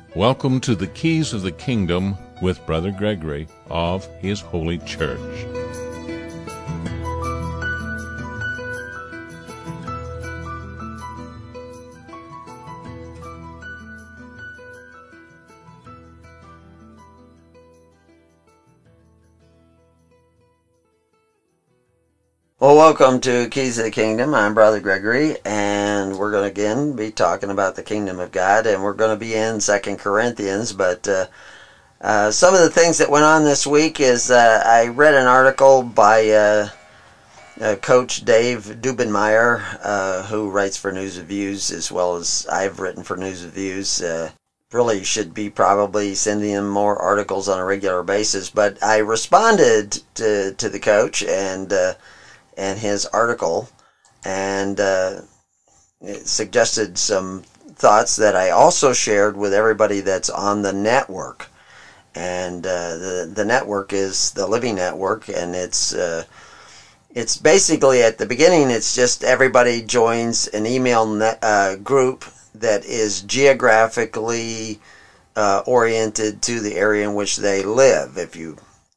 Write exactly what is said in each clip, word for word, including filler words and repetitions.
Welcome to the Keys of the Kingdom with Brother Gregory of His Holy Church. Well, welcome to Keys of the Kingdom. I'm Brother Gregory, and we're going to again be talking about the Kingdom of God, and we're going to be in Second Corinthians, but uh, uh, some of the things that went on this week is uh, I read an article by uh, uh, Coach Dave Dubenmeyer, uh, who writes for News of Views, as well as I've written for News of Views. Uh, really should be probably sending him more articles on a regular basis, but I responded to, to the coach, and uh, and his article, and uh, it suggested some thoughts that I also shared with everybody that's on the network. And uh, the the network is the Living Network, and it's uh, it's basically at the beginning. It's just everybody joins an email net, uh, group that is geographically uh, oriented to the area in which they live. If you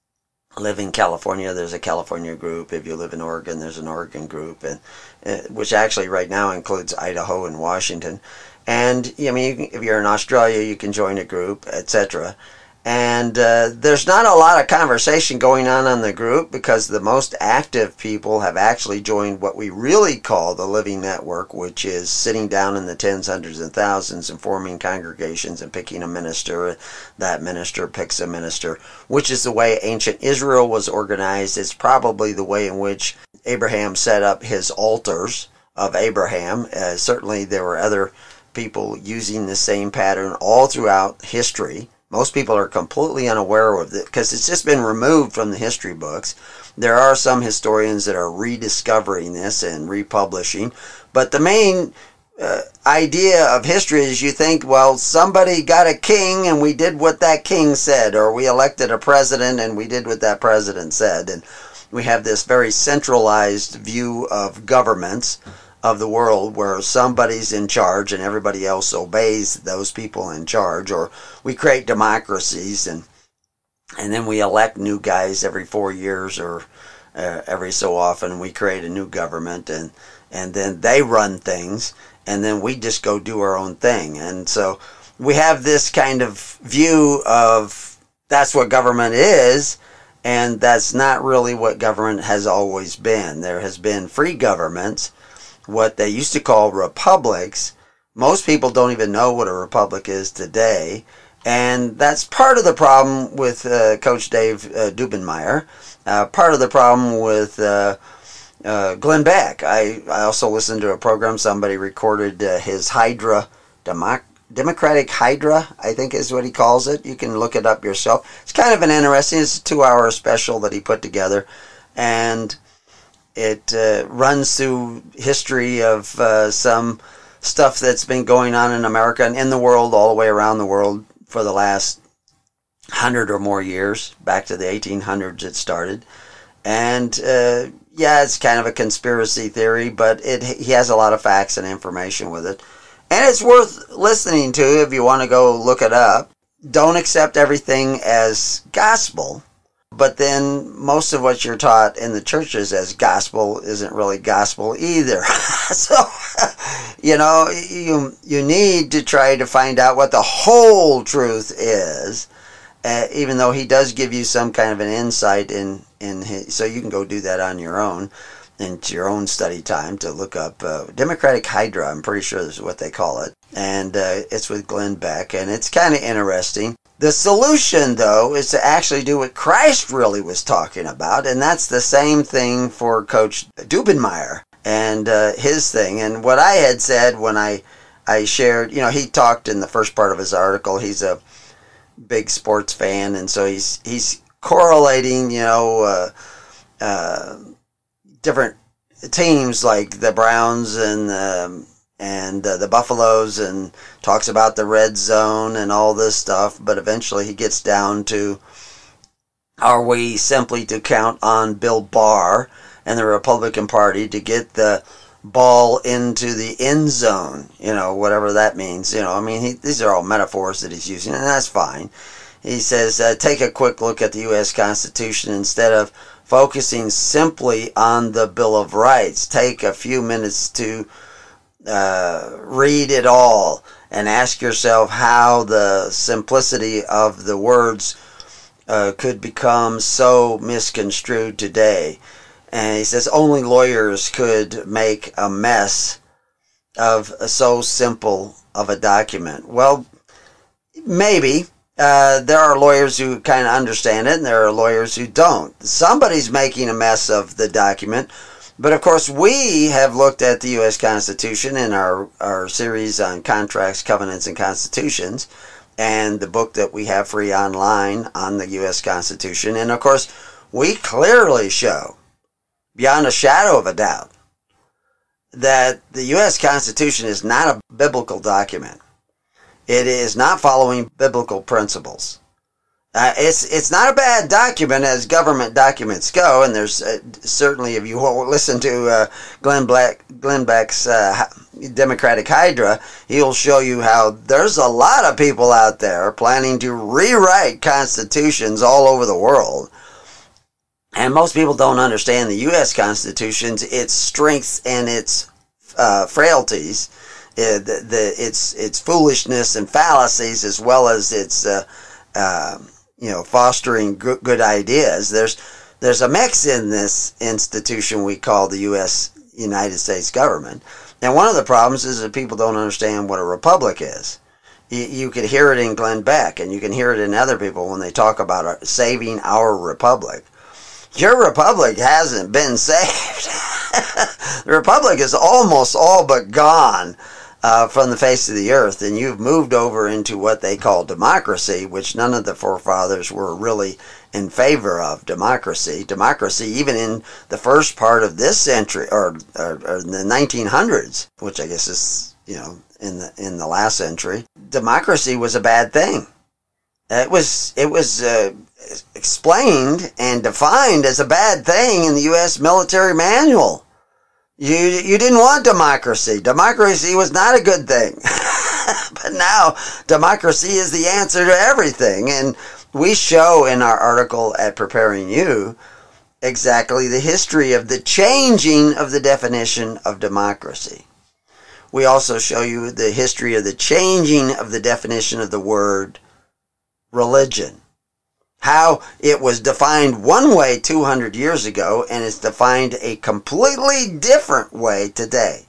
live in California, there's a California group. If you live in Oregon, there's an Oregon group, and uh, which actually right now includes Idaho and Washington. And I mean, you can, if you're in Australia, you can join a group, et cetera. And uh, there's not a lot of conversation going on on the group because the most active people have actually joined what we really call the Living Network, which is sitting down in the tens, hundreds, and thousands and forming congregations and picking a minister. That minister picks a minister, which is the way ancient Israel was organized. It's probably the way in which Abraham set up his altars of Abraham. Uh, certainly there were other people using the same pattern all throughout history. Most people are completely unaware of it because it's just been removed from the history books. There are some historians that are rediscovering this and republishing. But the main uh, idea of history is you think, well, somebody got a king and we did what that king said, or we elected a president and we did what that president said. And we have this very centralized view of governments of the world where somebody's in charge and everybody else obeys those people in charge. Or we create democracies and and then we elect new guys every four years or uh, every so often. We create a new government and and then they run things and then we just go do our own thing. And so we have this kind of view of that's what government is, and that's not really what government has always been. There has been free governments, what they used to call republics. Most people don't even know what a republic is today. And that's part of the problem with uh, Coach Dave uh, Dubenmeyer. Uh, part of the problem with uh, uh, Glenn Beck. I, I also listened to a program, somebody recorded uh, his Hydra, Democ- Democratic Hydra, I think is what he calls it. You can look it up yourself. It's kind of an interesting, it's a two-hour special that he put together. And it uh, runs through history of uh, some stuff that's been going on in America and in the world, all the way around the world for the last hundred or more years. Back to the eighteen hundreds it started. And uh, yeah, it's kind of a conspiracy theory, but it he has a lot of facts and information with it. And it's worth listening to if you want to go look it up. Don't accept everything as gospel. But then most of what you're taught in the churches as gospel isn't really gospel either. So, you know, you you need to try to find out what the whole truth is, uh, even though he does give you some kind of an insight in, in his, so you can go do that on your own, into your own study time to look up uh, Democratic Hydra, I'm pretty sure is what they call it. And uh, it's with Glenn Beck, and it's kind of interesting. The solution, though, is to actually do what Christ really was talking about, and that's the same thing for Coach Dubenmeyer and uh, his thing. And what I had said when I, I shared, you know, he talked in the first part of his article, he's a big sports fan, and so he's he's correlating, you know, uh, uh, different teams like the Browns and um, and uh, the Buffaloes, and talks about the red zone and all this stuff, but eventually he gets down to, are we simply to count on Bill Barr and the Republican Party to get the ball into the end zone, you know, whatever that means. You know, I mean, he, these are all metaphors that he's using, and that's fine. He says, uh, take a quick look at the U S Constitution instead of focusing simply on the Bill of Rights. Take a few minutes to uh, read it all and ask yourself how the simplicity of the words uh, could become so misconstrued today. And he says only lawyers could make a mess of so simple of a document. Well, maybe. Uh, there are lawyers who kind of understand it, and there are lawyers who don't. Somebody's making a mess of the document. But, of course, we have looked at the U S Constitution in our, our series on contracts, covenants, and constitutions, and the book that we have free online on the U S Constitution. And, of course, we clearly show, beyond a shadow of a doubt, that the U S Constitution is not a biblical document. It is not following biblical principles. Uh, it's it's not a bad document as government documents go, and there's uh, certainly, if you listen to uh, Glenn Black, Glenn Beck's uh, Democratic Hydra, he'll show you how there's a lot of people out there planning to rewrite constitutions all over the world. And most people don't understand the U S Constitution's, its strengths and its uh, frailties, uh, the, the, its its foolishness and fallacies, as well as its uh, uh, you know fostering good, good ideas. There's there's a mix in this institution we call the U S United States government, and one of the problems is that people don't understand what a republic is. You, you could hear it in Glenn Beck, and you can hear it in other people when they talk about saving our republic. Your republic hasn't been saved. The republic is almost all but gone uh, from the face of the earth, and you've moved over into what they call democracy, which none of the forefathers were really in favor of. Democracy, democracy, even in the first part of this century, or, or, or in the nineteen hundreds, which I guess is, you know, in the in the last century, democracy was a bad thing. It was it was uh, explained and defined as a bad thing in the U S military manual. You you didn't want democracy. Democracy was not a good thing. But now democracy is the answer to everything. And we show in our article at Preparing You exactly the history of the changing of the definition of democracy. We also show you the history of the changing of the definition of the word religion. How it was defined one way two hundred years ago, and it's defined a completely different way today.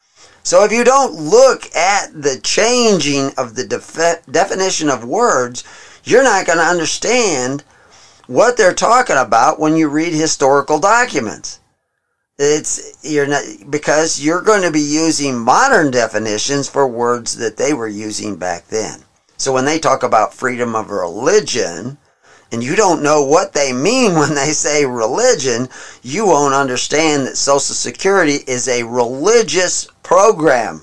So if you don't look at the changing of the def- definition of words, you're not going to understand what they're talking about when you read historical documents. It's you're not, because you're going to be using modern definitions for words that they were using back then. So when they talk about freedom of religion, and you don't know what they mean when they say religion, you won't understand that Social Security is a religious program.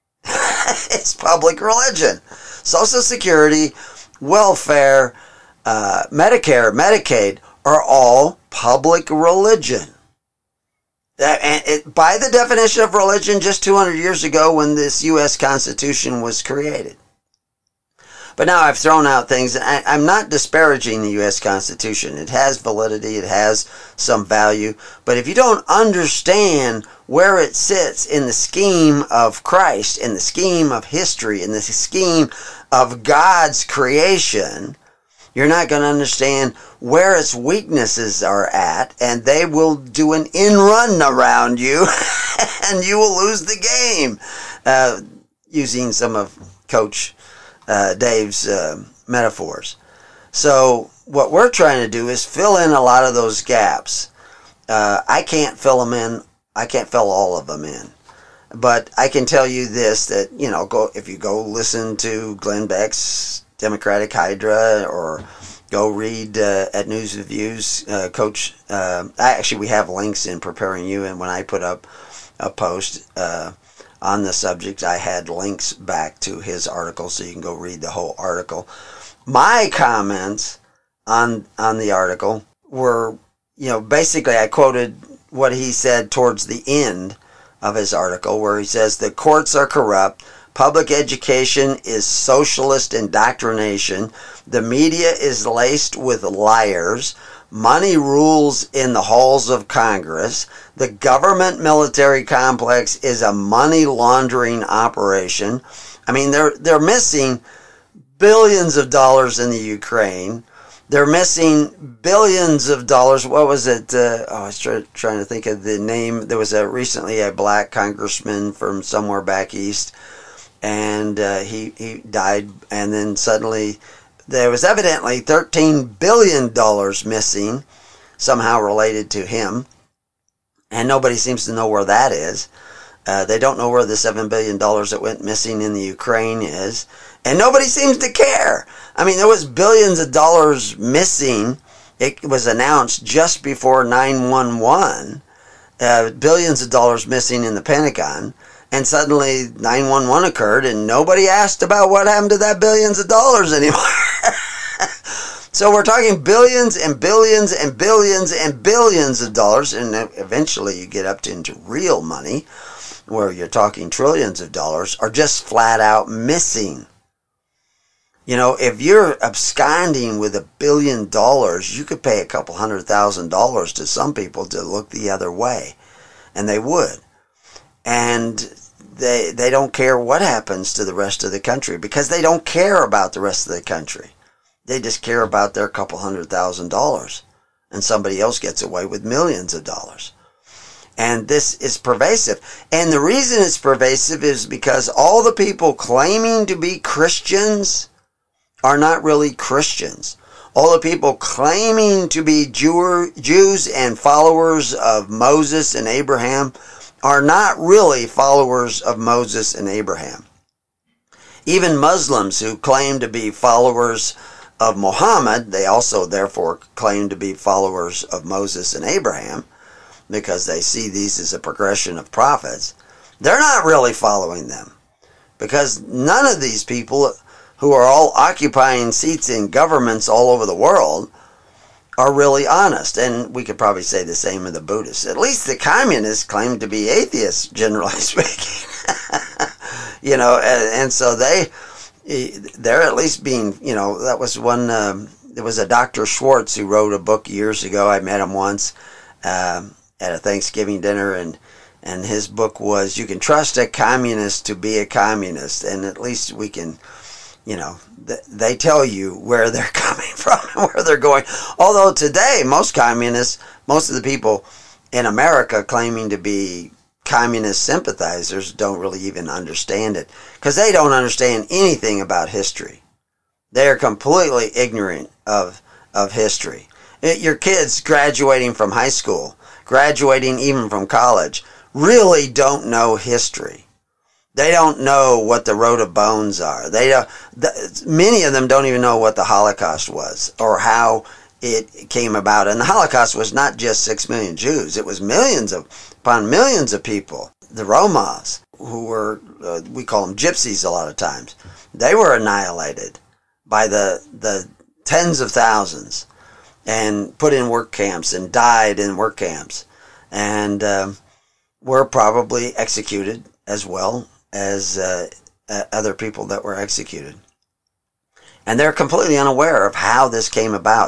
It's public religion. Social Security, welfare, uh, Medicare, Medicaid are all public religion. That, and it, by the definition of religion just two hundred years ago when this U S Constitution was created. But now I've thrown out things, and I, I'm not disparaging the U S Constitution. It has validity, it has some value. But if you don't understand where it sits in the scheme of Christ, in the scheme of history, in the scheme of God's creation, you're not going to understand where its weaknesses are at, and they will do an in run around you, and you will lose the game. Uh, using some of Coach Uh, Dave's uh, metaphors. So what we're trying to do is fill in a lot of those gaps. Uh, I can't fill them in. I can't fill all of them in. But I can tell you this, that, you know, go if you go listen to Glenn Beck's Democratic Hydra, or go read uh, at News and Views, uh, Coach, uh, actually we have links in Preparing You, and when I put up a post, uh, on the subject, I had links back to his article, so you can go read the whole article. My comments on on the article were, you know, basically I quoted what he said towards the end of his article, where he says the courts are corrupt, public education is socialist indoctrination, the media is laced with liars, money rules in the halls of Congress, the government military complex is a money laundering operation. I mean, they're they're missing billions of dollars in the Ukraine. They're missing billions of dollars. What was it? Uh, oh, I was try, trying to think of the name. There was a recently a black congressman from somewhere back east, and uh, he he died. And then suddenly, there was evidently thirteen billion dollars missing, somehow related to him, and nobody seems to know where that is. Uh, they don't know where the seven billion dollars that went missing in the Ukraine is. And nobody seems to care. I mean, there was billions of dollars missing. It was announced just before nine one one. Uh, billions of dollars missing in the Pentagon. And suddenly nine one one occurred and nobody asked about what happened to that billions of dollars anymore. So we're talking billions and billions and billions and billions of dollars. And eventually you get up to into real money, where you're talking trillions of dollars, are just flat out missing. You know, if you're absconding with a billion dollars, you could pay a couple hundred thousand dollars to some people to look the other way. And they would. And they they don't care what happens to the rest of the country, because they don't care about the rest of the country. They just care about their couple hundred thousand dollars. And somebody else gets away with millions of dollars. And this is pervasive. And the reason it's pervasive is because all the people claiming to be Christians are not really Christians. All the people claiming to be Jew- Jews and followers of Moses and Abraham are not really followers of Moses and Abraham. Even Muslims who claim to be followers of Muhammad, they also therefore claim to be followers of Moses and Abraham, because they see these as a progression of prophets. They're not really following them, because none of these people who are all occupying seats in governments all over the world are really honest. And we could probably say the same of the Buddhists. At least the communists claim to be atheists, generally speaking. You know, and, and so they, they're at least being, you know, that was one, um, there was a Doctor Schwartz who wrote a book years ago. I met him once um, at a Thanksgiving dinner, and and his book was, You Can Trust a Communist to Be a Communist. And at least we can, you know, they tell you where they're coming from and where they're going. Although today, most communists, most of the people in America claiming to be communist sympathizers don't really even understand it, because they don't understand anything about history. They are completely ignorant of, of history. Your kids graduating from high school, graduating even from college, really don't know history. They don't know what the Road of Bones are. They don't, the, many of them don't even know what the Holocaust was or how it came about. And the Holocaust was not just six million Jews. It was millions of, upon millions of people. The Romas, who were, uh, we call them gypsies a lot of times, they were annihilated by the, the tens of thousands and put in work camps and died in work camps. And um, were probably executed as well as uh, uh, other people that were executed. And they're completely unaware of how this came about.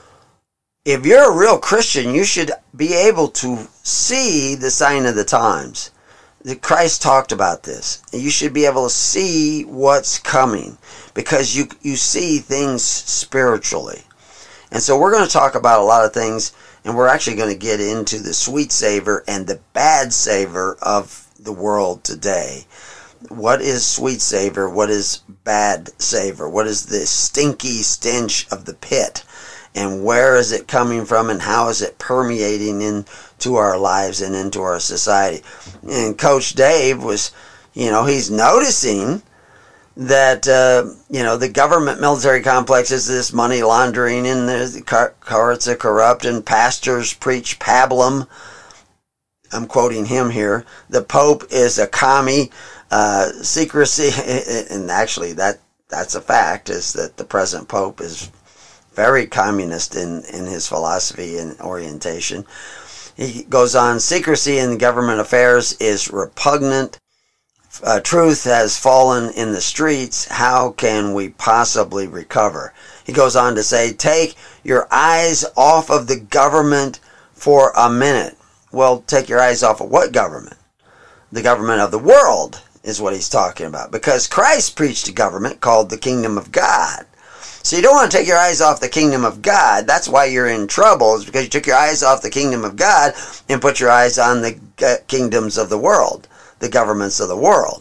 If you're a real Christian, you should be able to see the sign of the times. Christ talked about this. You should be able to see what's coming, because you you see things spiritually. And so we're going to talk about a lot of things, and we're actually going to get into the sweet savor and the bad savor of the world today. What is sweet savor? What is bad savor? What is the stinky stench of the pit? And where is it coming from, and how is it permeating into our lives and into our society? And Coach Dave was, you know, he's noticing that, uh, you know, the government military complex is this money laundering, and the courts are corrupt, and pastors preach pablum. I'm quoting him here. The Pope is a commie. Uh, secrecy, and actually that that's a fact, is that the present Pope is very communist in, in his philosophy and orientation. He goes on, secrecy in government affairs is repugnant. Uh, truth has fallen in the streets. How can we possibly recover? He goes on to say, take your eyes off of the government for a minute. Well, take your eyes off of what government? The government of the world is what he's talking about. Because Christ preached a government called the kingdom of God. So you don't want to take your eyes off the kingdom of God. That's why you're in trouble, is because you took your eyes off the kingdom of God and put your eyes on the kingdoms of the world, the governments of the world.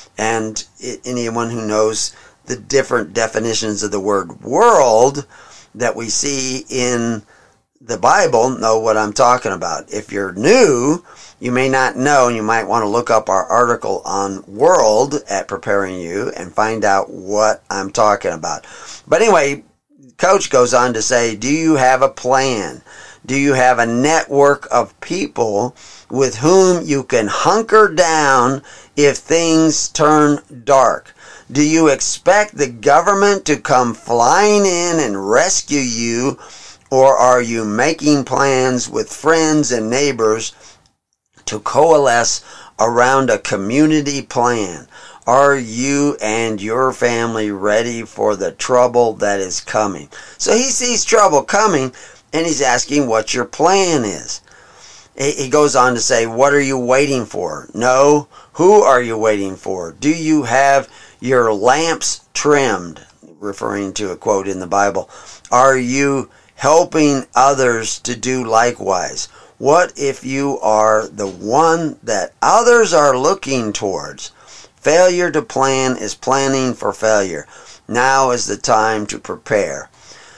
And anyone who knows the different definitions of the word world that we see in the Bible know what I'm talking about. If you're new, you may not know, and you might want to look up our article on world at Preparing You and find out what I'm talking about. But anyway, Coach goes on to say, do you have a plan? Do you have a network of people with whom you can hunker down if things turn dark? Do you expect the government to come flying in and rescue you? Or are you making plans with friends and neighbors to coalesce around a community plan? Are you and your family ready for the trouble that is coming? So he sees trouble coming, and he's asking what your plan is. He goes on to say, what are you waiting for? No, who are you waiting for? Do you have your lamps trimmed? Referring to a quote in the Bible. Are you helping others to do likewise? What if you are the one that others are looking towards? Failure to plan is planning for failure. Now is the time to prepare.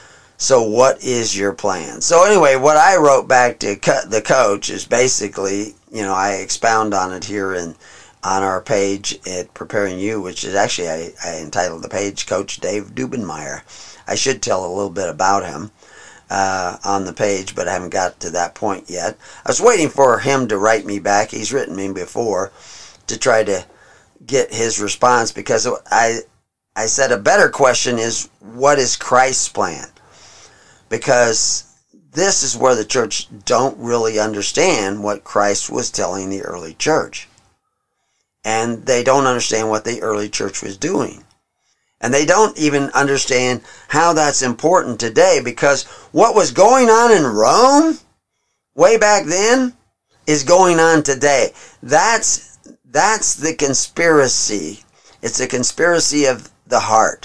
So what is your plan? So anyway, what I wrote back to the coach is basically, you know, I expound on it here in on our page at Preparing You, which is actually, I, I entitled the page Coach Dave Dubenmeyer. I should tell a little bit about him uh, on the page, but I haven't got to that point yet. I was waiting for him to write me back. He's written me before to try to get his response, because I I said a better question is, what is Christ's plan? Because this is where the church don't really understand what Christ was telling the early church. And they don't understand what the early church was doing. And they don't even understand how that's important today, because what was going on in Rome way back then is going on today. That's That's the conspiracy. It's a conspiracy of the heart.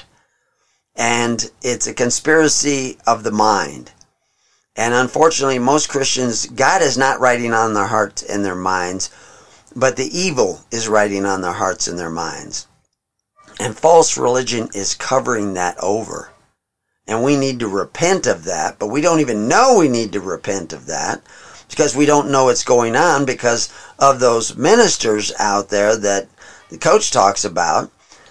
And it's a conspiracy of the mind. And unfortunately, most Christians, God is not writing on their hearts and their minds, but the evil is writing on their hearts and their minds. And false religion is covering that over. And we need to repent of that, but we don't even know we need to repent of that, because we don't know what's going on because of those ministers out there that the coach talks about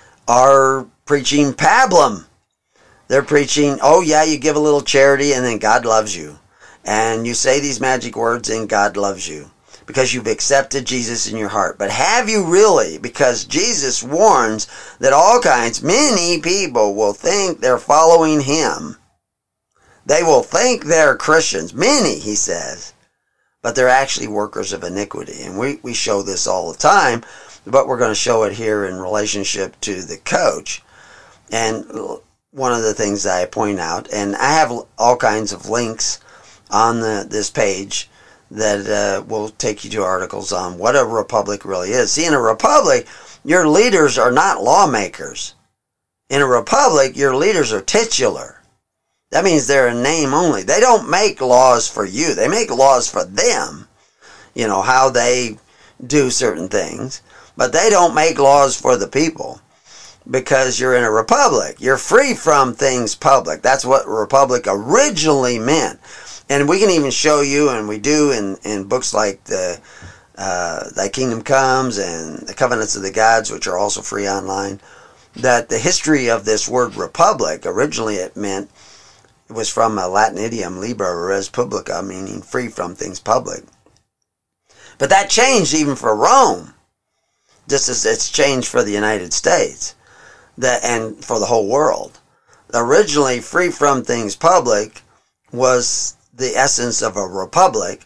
are preaching pablum. They're preaching, oh yeah, you give a little charity and then God loves you. And you say these magic words and God loves you because you've accepted Jesus in your heart. But have you really? Because Jesus warns that all kinds, many people will think they're following him. They will think they're Christians. Many, he says. But they're actually workers of iniquity. And we, we show this all the time, but we're going to show it here in relationship to the coach. And one of the things that I point out, and I have all kinds of links on the, this page that uh, will take you to articles on what a republic really is. See, in a republic, your leaders are not lawmakers. In a republic, your leaders are titular. That means they're a name only. They don't make laws for you. They make laws for them. You know, how they do certain things. But they don't make laws for the people. Because you're in a republic. You're free from things public. That's what republic originally meant. And we can even show you, and we do in, in books like the uh, Thy Kingdom Comes and The Covenants of the Gods, which are also free online, that the history of this word republic, originally it meant, it was from a Latin idiom, libera res publica, meaning free from things public. But that changed even for Rome, just as it's changed for the United States that, and for the whole world. Originally, free from things public was the essence of a republic,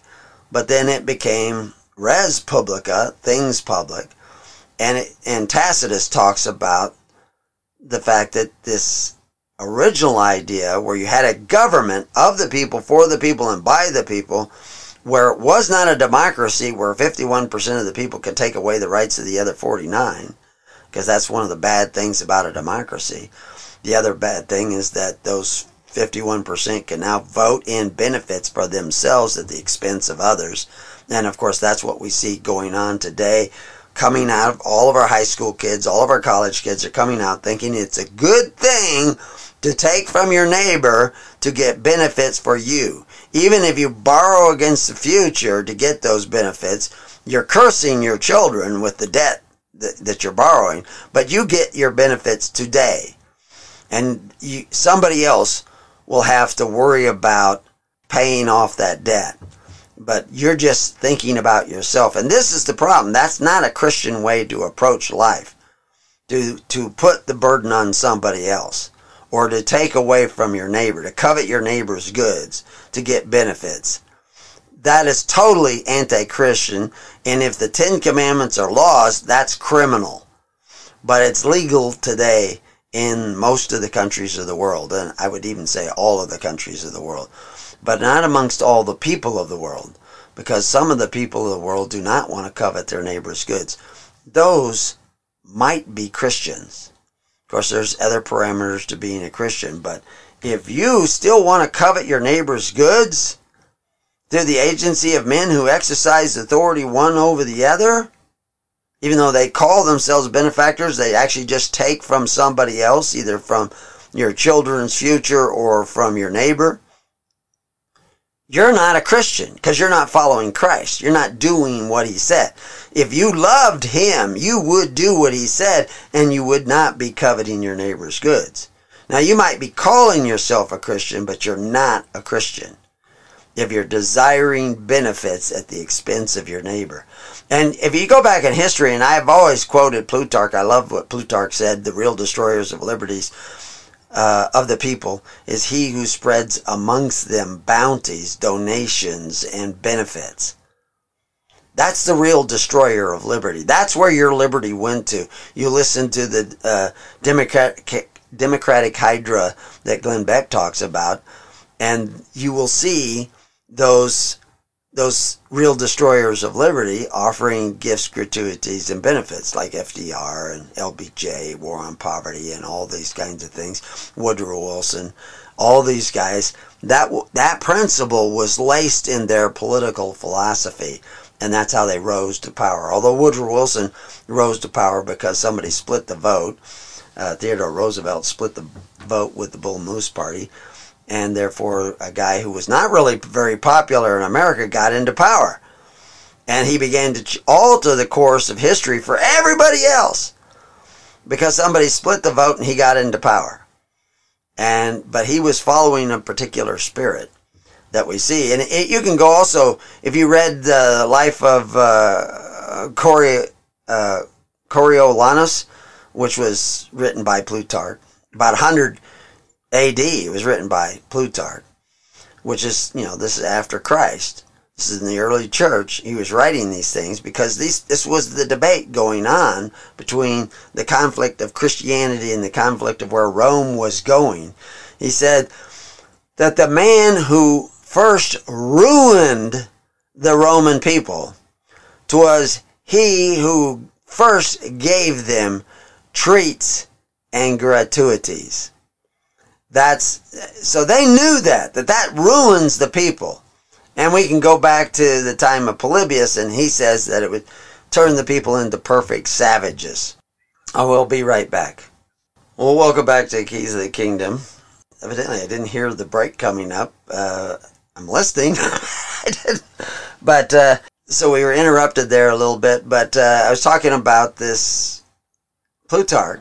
but then it became res publica, things public, and it, and Tacitus talks about the fact that this original idea where you had a government of the people, for the people, and by the people, where it was not a democracy where fifty-one percent of the people could take away the rights of the other forty-nine, because that's one of the bad things about a democracy. The other bad thing is that those fifty-one percent can now vote in benefits for themselves at the expense of others. And of course, that's what we see going on today. Coming out of all of our high school kids, all of our college kids are coming out thinking it's a good thing to take from your neighbor to get benefits for you. Even if you borrow against the future to get those benefits, you're cursing your children with the debt that, that you're borrowing, but you get your benefits today. And you, somebody else will have to worry about paying off that debt. But you're just thinking about yourself. And this is the problem. That's not a Christian way to approach life. To, to put the burden on somebody else. Or to take away from your neighbor. To covet your neighbor's goods. To get benefits. That is totally anti-Christian. And if the Ten Commandments are laws, that's criminal. But it's legal today in most of the countries of the world. And I would even say all of the countries of the world. But not amongst all the people of the world, because some of the people of the world do not want to covet their neighbor's goods. Those might be Christians. Of course, there's other parameters to being a Christian, but if you still want to covet your neighbor's goods through the agency of men who exercise authority one over the other, even though they call themselves benefactors, they actually just take from somebody else, either from your children's future or from your neighbor. You're not a Christian because you're not following Christ. You're not doing what he said. If you loved him, you would do what he said, and you would not be coveting your neighbor's goods. Now, you might be calling yourself a Christian, but you're not a Christian if you're desiring benefits at the expense of your neighbor. And if you go back in history, and I've always quoted Plutarch, I love what Plutarch said, the real destroyers of liberties, Uh, of the people is he who spreads amongst them bounties, donations, and benefits. That's the real destroyer of liberty. That's where your liberty went to. You listen to the uh, Democratic, Democratic Hydra that Glenn Beck talks about, and you will see those those real destroyers of liberty offering gifts, gratuities, and benefits like F D R and L B J, War on Poverty, and all these kinds of things. Woodrow Wilson, all these guys. That that principle was laced in their political philosophy, and that's how they rose to power. Although Woodrow Wilson rose to power because somebody split the vote. Uh, Theodore Roosevelt split the vote with the Bull Moose Party. And therefore, a guy who was not really very popular in America got into power. And he began to alter the course of history for everybody else. Because somebody split the vote and he got into power. And but he was following a particular spirit that we see. And it, you can go also, if you read the life of uh, Cori, uh, Coriolanus, which was written by Plutarch, about one hundred A D, it was written by Plutarch, which is, you know, this is after Christ. This is in the early church. He was writing these things because these, this was the debate going on between the conflict of Christianity and the conflict of where Rome was going. He said that the man who first ruined the Roman people was he who first gave them treats and gratuities. That's so they knew that, that that ruins the people. And we can go back to the time of Polybius, and he says that it would turn the people into perfect savages. I will be right back. Well, welcome back to Keys of the Kingdom. Evidently, I didn't hear the break coming up. Uh, I'm listening. I didn't. But, uh, so we were interrupted there a little bit, but uh, I was talking about this Plutarch,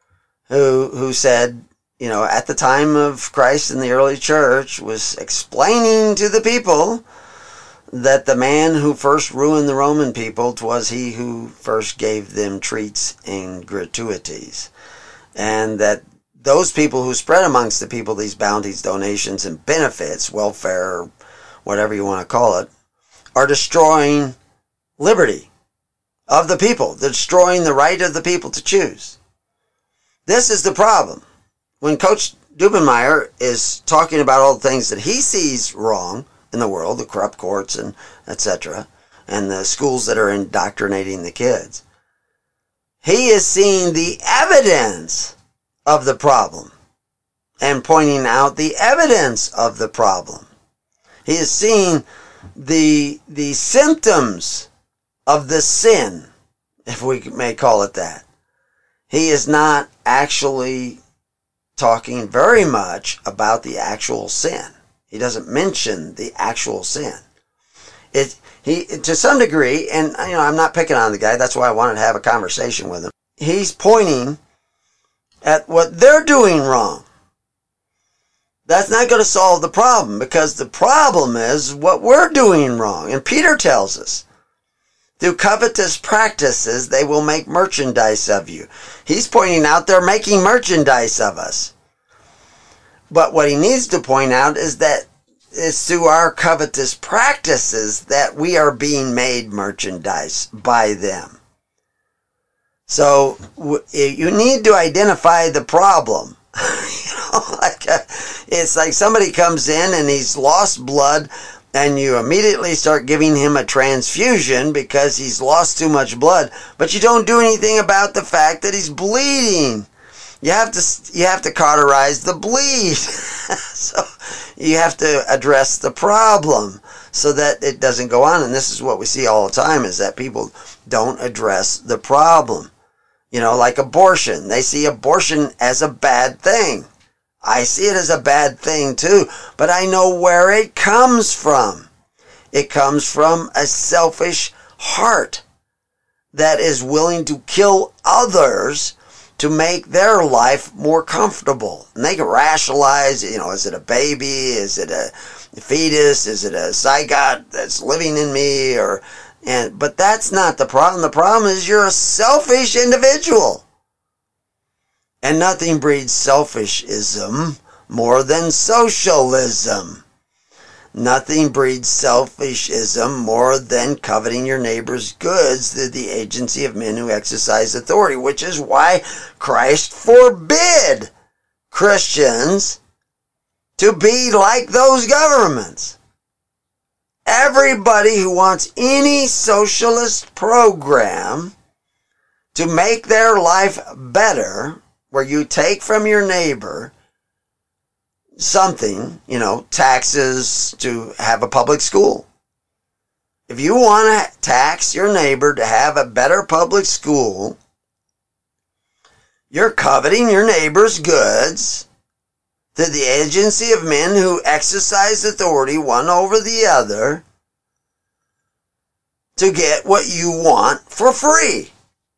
who who said, you know, at the time of Christ in the early church, was explaining to the people that the man who first ruined the Roman people, 'twas he who first gave them treats and gratuities. And that those people who spread amongst the people these bounties, donations, and benefits, welfare, whatever you want to call it, are destroying liberty of the people. They're destroying the right of the people to choose. This is the problem. When Coach Dubenmeyer is talking about all the things that he sees wrong in the world, the corrupt courts and et cetera, and the schools that are indoctrinating the kids, he is seeing the evidence of the problem and pointing out the evidence of the problem. He is seeing the, the symptoms of the sin, if we may call it that. He is not actually talking very much about the actual sin. He doesn't mention the actual sin. It he to some degree, and you know, I'm not picking on the guy, that's why I wanted to have a conversation with him. He's pointing at what they're doing wrong. That's not going to solve the problem, because the problem is what we're doing wrong. And Peter tells us, through covetous practices, they will make merchandise of you. He's pointing out they're making merchandise of us. But what he needs to point out is that it's through our covetous practices that we are being made merchandise by them. So you need to identify the problem. you know, like a, it's like somebody comes in and he's lost blood, and you immediately start giving him a transfusion because he's lost too much blood, but you don't do anything about the fact that he's bleeding. You have to you have to cauterize the bleed. So you have to address the problem so that it doesn't go on. And this is what we see all the time, is that people don't address the problem. You know, like abortion. They see abortion as a bad thing. I see it as a bad thing too, but I know where it comes from. It comes from a selfish heart that is willing to kill others to make their life more comfortable. And they can rationalize, you know, is it a baby? Is it a fetus? Is it a zygote that's living in me? Or, and, but that's not the problem. The problem is you're a selfish individual. And nothing breeds selfishism more than socialism. Nothing breeds selfishism more than coveting your neighbor's goods through the agency of men who exercise authority, which is why Christ forbid Christians to be like those governments. Everybody who wants any socialist program to make their life better, where you take from your neighbor something, you know, taxes to have a public school. If you want to tax your neighbor to have a better public school, you're coveting your neighbor's goods through the agency of men who exercise authority one over the other to get what you want for free.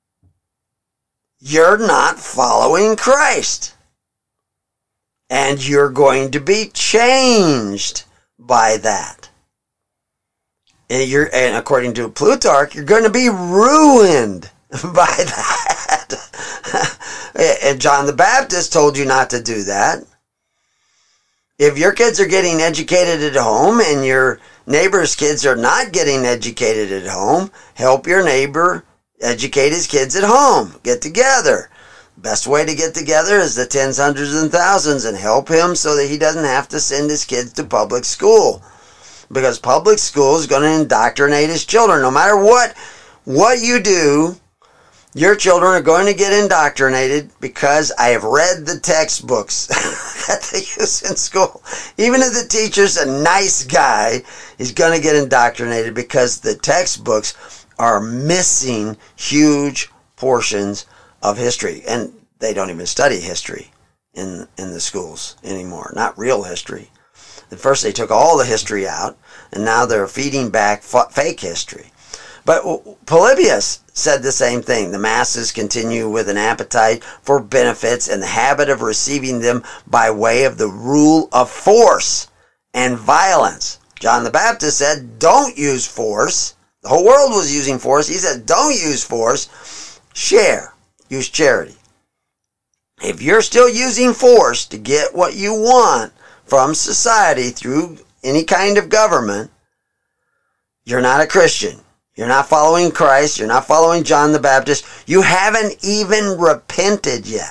You're not following Christ. And you're going to be changed by that. And, you're, and according to Plutarch, you're going to be ruined by that. And John the Baptist told you not to do that. If your kids are getting educated at home and your neighbor's kids are not getting educated at home, help your neighbor educate his kids at home. Get together. Best way to get together is the tens, hundreds, and thousands, and help him so that he doesn't have to send his kids to public school. Because public school is going to indoctrinate his children. No matter what, what you do, your children are going to get indoctrinated, because I have read the textbooks that they use in school. Even if the teacher's a nice guy, he's going to get indoctrinated because the textbooks are missing huge portions of history. And they don't even study history in, in the schools anymore. Not real history. At first they took all the history out, and now they're feeding back f- fake history. But Polybius said the same thing. The masses continue with an appetite for benefits and the habit of receiving them by way of the rule of force and violence. John the Baptist said, don't use force. The whole world was using force. He said, don't use force. Share. Use charity. If you're still using force to get what you want from society through any kind of government, you're not a Christian. You're not following Christ. You're not following John the Baptist. You haven't even repented yet.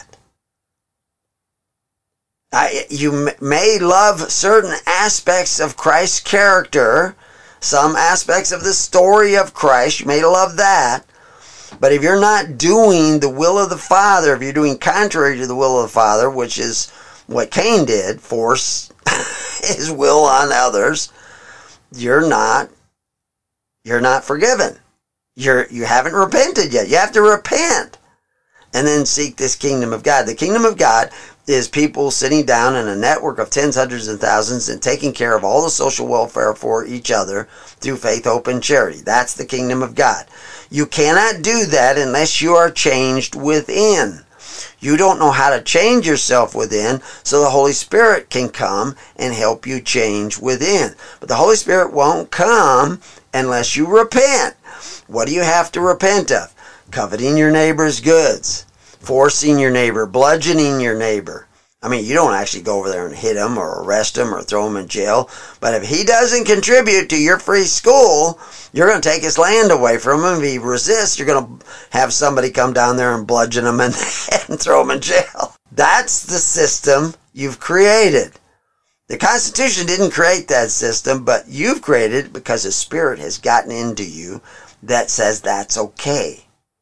I, you may love certain aspects of Christ's character, some aspects of the story of Christ. You may love that. But if you're not doing the will of the Father, if you're doing contrary to the will of the Father, which is what Cain did, force his will on others, you're not, you're not forgiven. You're, you haven't repented yet. You have to repent and then seek this kingdom of God. The kingdom of God is people sitting down in a network of tens, hundreds, and thousands and taking care of all the social welfare for each other through faith, hope, and charity. That's the kingdom of God. You cannot do that unless you are changed within. You don't know how to change yourself within, so the Holy Spirit can come and help you change within. But the Holy Spirit won't come unless you repent. What do you have to repent of? Coveting your neighbor's goods, forcing your neighbor, bludgeoning your neighbor. I mean, you don't actually go over there and hit him or arrest him or throw him in jail. But if he doesn't contribute to your free school, you're going to take his land away from him. If he resists, you're going to have somebody come down there and bludgeon him in the head and throw him in jail. That's the system you've created. The Constitution didn't create that system, but you've created it because the Spirit has gotten into you that says that's okay.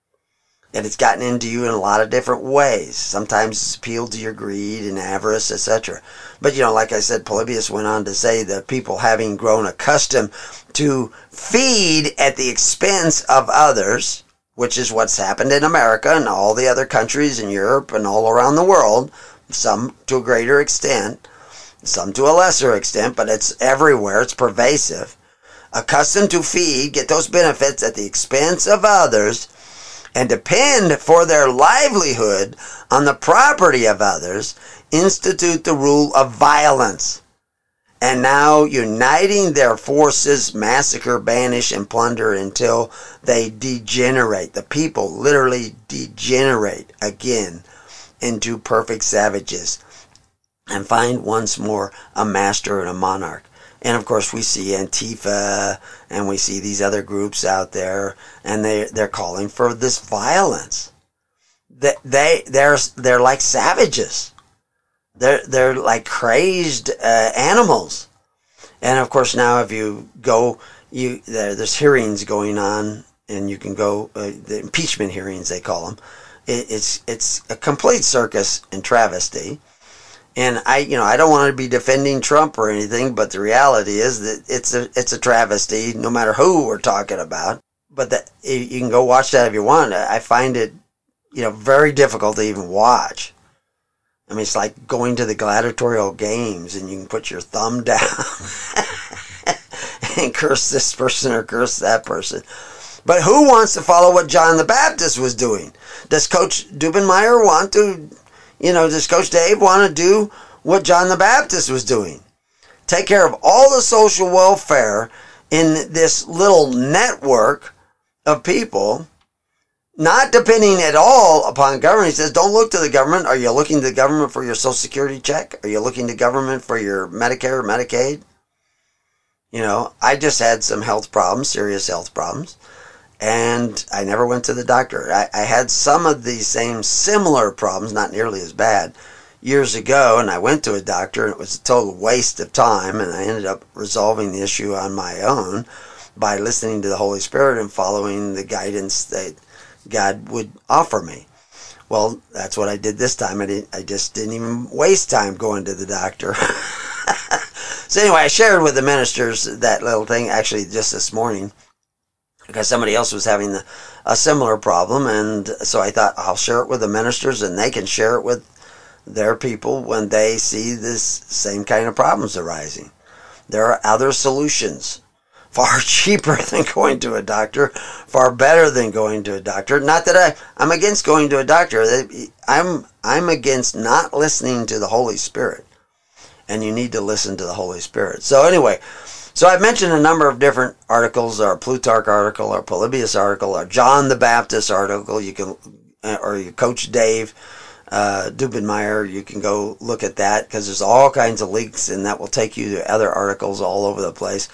And it's gotten into you in a lot of different ways. Sometimes it's appealed to your greed and avarice, et cetera. But, you know, like I said, Polybius went on to say that people having grown accustomed to feed at the expense of others, which is what's happened in America and all the other countries in Europe and all around the world, some to a greater extent, some to a lesser extent, but it's everywhere, it's pervasive. Accustomed to feed, get those benefits at the expense of others, and depend for their livelihood on the property of others, institute the rule of violence. And now, uniting their forces, massacre, banish, and plunder until they degenerate. The people literally degenerate again into perfect savages and find once more a master and a monarch. And of course we see Antifa and we see these other groups out there, and they they're calling for this violence. They they they're they're like savages. They're they're like crazed uh, animals. And of course now if you go you there, there's hearings going on, and you can go uh, the impeachment hearings they call them. It, it's it's a complete circus and travesty. And I, you know, I don't want to be defending Trump or anything, but the reality is that it's a, it's a travesty, no matter who we're talking about. But that you can go watch that if you want. I find it, you know, very difficult to even watch. I mean, it's like going to the gladiatorial games and you can put your thumb down and curse this person or curse that person. But who wants to follow what John the Baptist was doing? Does Coach Dubenmeyer want to... You know, does Coach Dave want to do what John the Baptist was doing? Take care of all the social welfare in this little network of people, not depending at all upon government. He says, don't look to the government. Are you looking to the government for your Social Security check? Are you looking to government for your Medicare or Medicaid? You know, I just had some health problems, serious health problems. And I never went to the doctor. I, I had some of these same similar problems, not nearly as bad, years ago. And I went to a doctor, and it was a total waste of time. And I ended up resolving the issue on my own by listening to the Holy Spirit and following the guidance that God would offer me. Well, that's what I did this time. I, didn't, I just didn't even waste time going to the doctor. So anyway, I shared with the ministers that little thing, actually just this morning, because somebody else was having the, a similar problem, and so I thought I'll share it with the ministers, and they can share it with their people when they see this same kind of problems arising. There are other solutions, far cheaper than going to a doctor, far better than going to a doctor. Not that I, I'm against going to a doctor. I'm I'm against not listening to the Holy Spirit, and you need to listen to the Holy Spirit. So anyway. So I've mentioned a number of different articles, our Plutarch article, our Polybius article, our John the Baptist article. You can, or your Coach Dave uh, Dubenmeyer, you can go look at that because there's all kinds of links, and that will take you to other articles all over the place.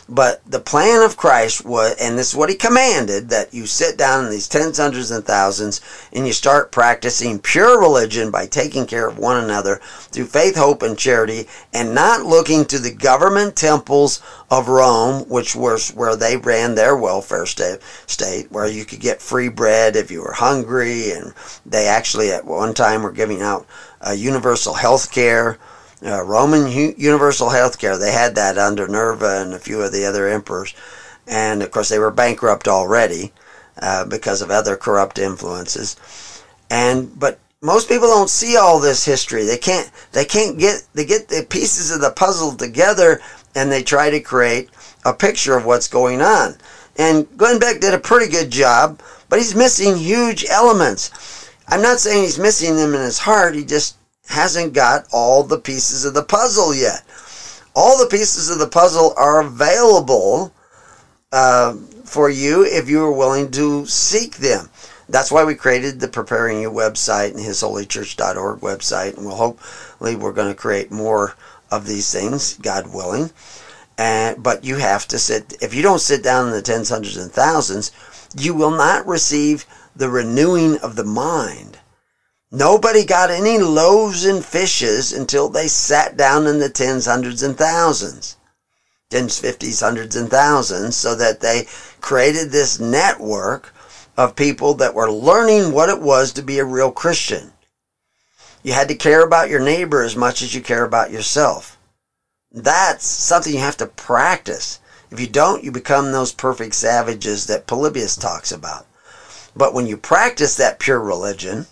But the plan of Christ was, and this is what he commanded, that you sit down in these tens, hundreds, and thousands, and you start practicing pure religion by taking care of one another through faith, hope, and charity, and not looking to the government temples of Rome, which was where they ran their welfare state, state, where you could get free bread if you were hungry, and they actually at one time were giving out uh, universal health care. Uh, Roman hu- universal health care. They had that under Nerva and a few of the other emperors. And, of course, they were bankrupt already uh, because of other corrupt influences. And But most people don't see all this history. They can't, they can't get, they get the pieces of the puzzle together, and they try to create a picture of what's going on. And Glenn Beck did a pretty good job, but he's missing huge elements. I'm not saying he's missing them in his heart. He just hasn't got all the pieces of the puzzle yet. All the pieces of the puzzle are available uh, for you if you are willing to seek them. That's why we created the Preparing You website and his holy church dot org website, and we'll hopefully we're going to create more of these things, God willing. And but you have to sit. If you don't sit down in the tens, hundreds, and thousands, you will not receive the renewing of the mind. Nobody got any loaves and fishes until they sat down in the tens, hundreds, and thousands. Tens, fifties, hundreds, and thousands, so that they created this network of people that were learning what it was to be a real Christian. You had to care about your neighbor as much as you care about yourself. That's something you have to practice. If you don't, you become those perfect savages that Polybius talks about. But when you practice that pure religion,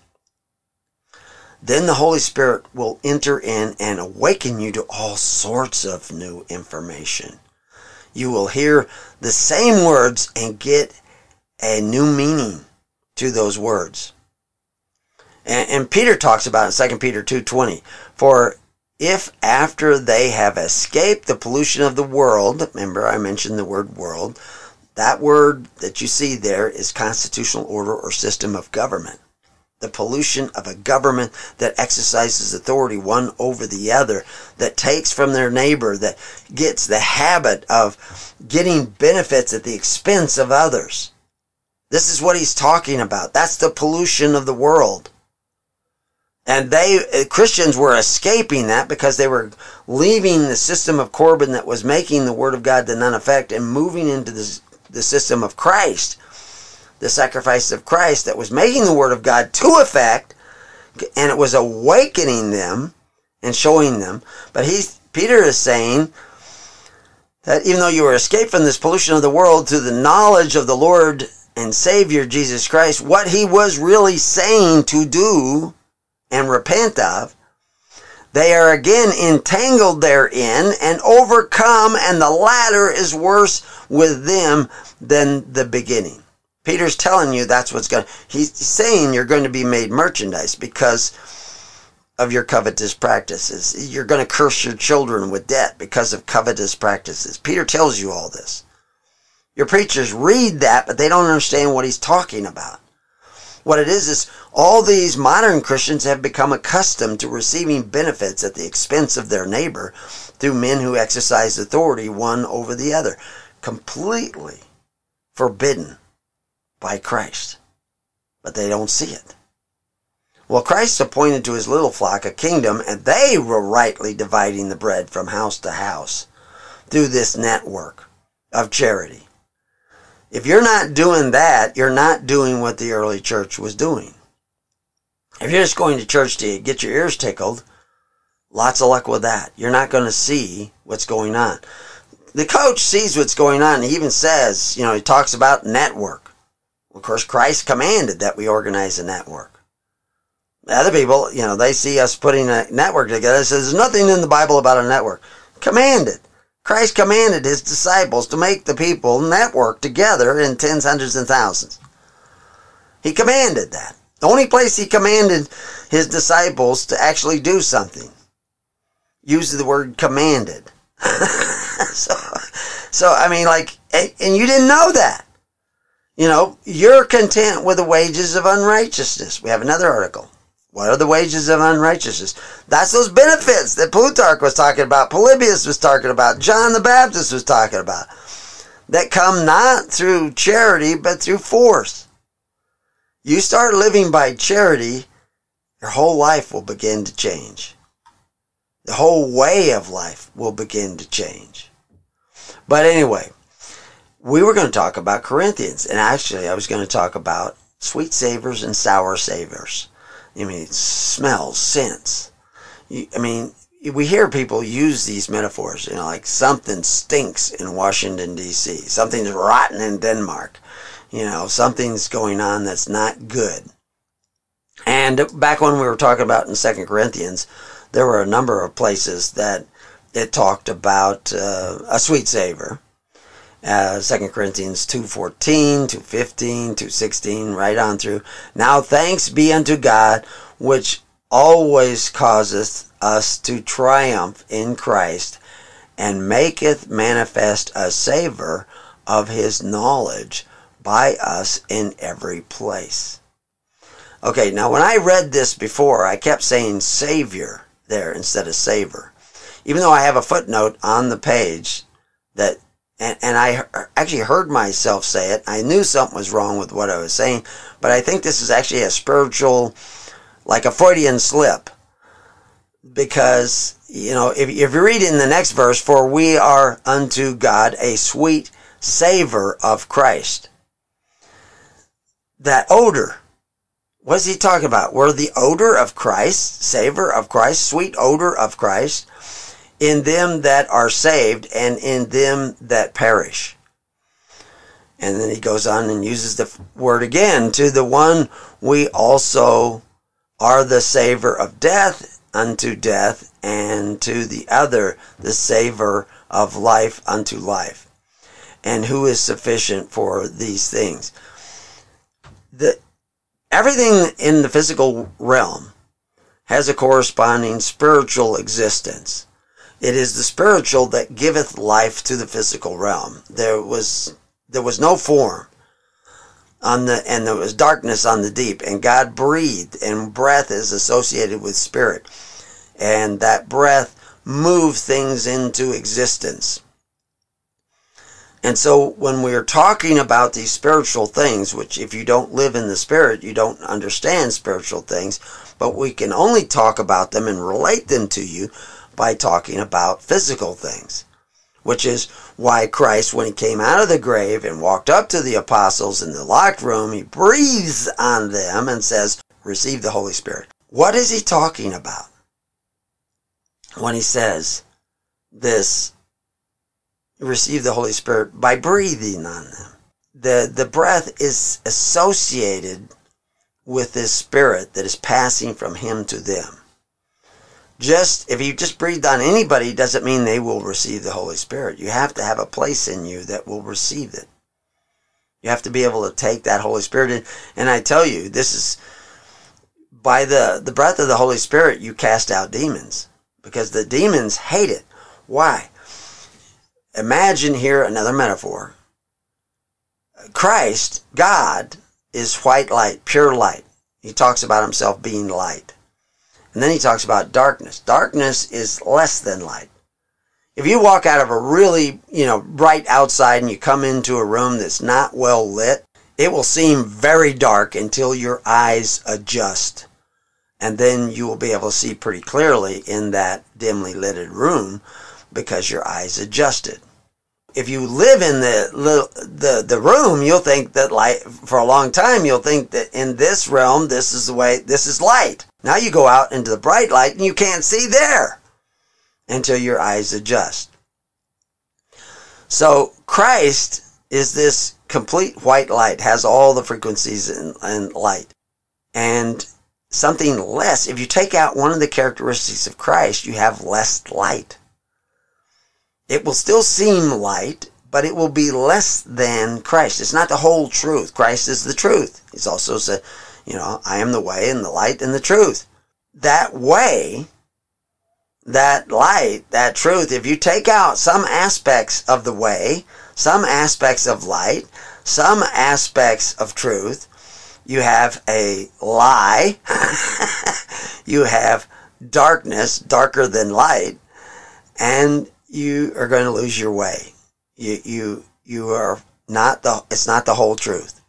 then the Holy Spirit will enter in and awaken you to all sorts of new information. You will hear the same words and get a new meaning to those words. And, and Peter talks about it in Second Peter two twenty. For if after they have escaped the pollution of the world, remember I mentioned the word world, that word that you see there is constitutional order or system of government. The pollution of a government that exercises authority one over the other, that takes from their neighbor, that gets the habit of getting benefits at the expense of others. This is what he's talking about. That's the pollution of the world. And they, Christians were escaping that because they were leaving the system of Corbin that was making the Word of God to none effect and moving into the, the system of Christ, the sacrifice of Christ that was making the Word of God to effect, and it was awakening them and showing them. But he, Peter is saying that even though you were escaped from this pollution of the world to the knowledge of the Lord and Savior Jesus Christ, what he was really saying to do and repent of, they are again entangled therein and overcome, and the latter is worse with them than the beginning. Peter's telling you that's what's going to, he's saying you're going to be made merchandise because of your covetous practices. You're going to curse your children with debt because of covetous practices. Peter tells you all this. Your preachers read that, but they don't understand what he's talking about. What it is is all these modern Christians have become accustomed to receiving benefits at the expense of their neighbor through men who exercise authority one over the other. Completely forbidden by Christ. But they don't see it. Well, Christ appointed to his little flock a kingdom, and they were rightly dividing the bread from house to house through this network of charity. If you're not doing that, you're not doing what the early church was doing. If you're just going to church to get your ears tickled, lots of luck with that. You're not going to see what's going on. The coach sees what's going on. He even says, you know, he talks about network. Of course, Christ commanded that we organize a network. Other people, you know, they see us putting a network together. It says, there's nothing in the Bible about a network. Commanded. Christ commanded his disciples to make the people network together in tens, hundreds, and thousands. He commanded that. The only place he commanded his disciples to actually do something uses the word commanded. so, so, I mean, like, and you didn't know that. You know, you're content with the wages of unrighteousness. We have another article, What are the wages of unrighteousness? That's those benefits that Plutarch was talking about, Polybius was talking about, John the Baptist was talking about, that come not through charity, but through force. You start living by charity, your whole life will begin to change. The whole way of life will begin to change. But anyway, we were going to talk about Corinthians, and actually I was going to talk about sweet savors and sour savors. I mean, smells, scents. You, I mean, we hear people use these metaphors, you know, like something stinks in Washington, D C Something's rotten in Denmark. You know, something's going on that's not good. And back when we were talking about in Second Corinthians, there were a number of places that it talked about uh, a sweet savor. Uh, Second Corinthians two fourteen, two fifteen, two sixteen, right on through. Now thanks be unto God, which always causeth us to triumph in Christ, and maketh manifest a savor of his knowledge by us in every place. Okay, now when I read this before, I kept saying Savior there instead of savor. Even though I have a footnote on the page that And, and I actually heard myself say it. I knew something was wrong with what I was saying, but I think this is actually a spiritual, like a Freudian slip. Because, you know, if, if you read in the next verse, for we are unto God a sweet savor of Christ. That odor. What is he talking about? We're the odor of Christ, savor of Christ, sweet odor of Christ, in them that are saved and in them that perish. And then he goes on and uses the word again, to the one we also are the savor of death unto death, and to the other the savor of life unto life. And who is sufficient for these things? The, everything in the physical realm has a corresponding spiritual existence. It is the spiritual that giveth life to the physical realm. There was there was no form on the, and there was darkness on the deep, and God breathed, and breath is associated with spirit, and that breath moved things into existence. And so when we're talking about these spiritual things, which if you don't live in the spirit, you don't understand spiritual things, but we can only talk about them and relate them to you by talking about physical things, which is why Christ, when he came out of the grave and walked up to the apostles in the locked room, he breathes on them and says, receive the Holy Spirit. What is he talking about when he says this, receive the Holy Spirit, by breathing on them? The, the breath is associated with this spirit that is passing from him to them. Just, if you just breathed on anybody, doesn't mean they will receive the Holy Spirit. You have to have a place in you that will receive it. You have to be able to take that Holy Spirit in. And I tell you, this is, by the, the breath of the Holy Spirit, you cast out demons. Because the demons hate it. Why? Imagine here another metaphor. Christ, God, is white light, pure light. He talks about himself being light. And then he talks about darkness. Darkness is less than light. If you walk out of a really, you know, bright outside and you come into a room that's not well lit, it will seem very dark until your eyes adjust. And then you will be able to see pretty clearly in that dimly lit room because your eyes adjusted. If you live in the, the the room, you'll think that light, for a long time, you'll think that in this realm, this is the way, this is light. Now you go out into the bright light and you can't see there until your eyes adjust. So Christ is this complete white light, has all the frequencies and, and light. And something less, if you take out one of the characteristics of Christ, you have less light. It will still seem light, but it will be less than Christ. It's not the whole truth. Christ is the truth. He's also said, you know, I am the way and the light and the truth. That way, that light, that truth, if you take out some aspects of the way, some aspects of light, some aspects of truth, you have a lie, you have darkness, darker than light, and you are going to lose your way. You, you, you are not the, it's not the whole truth.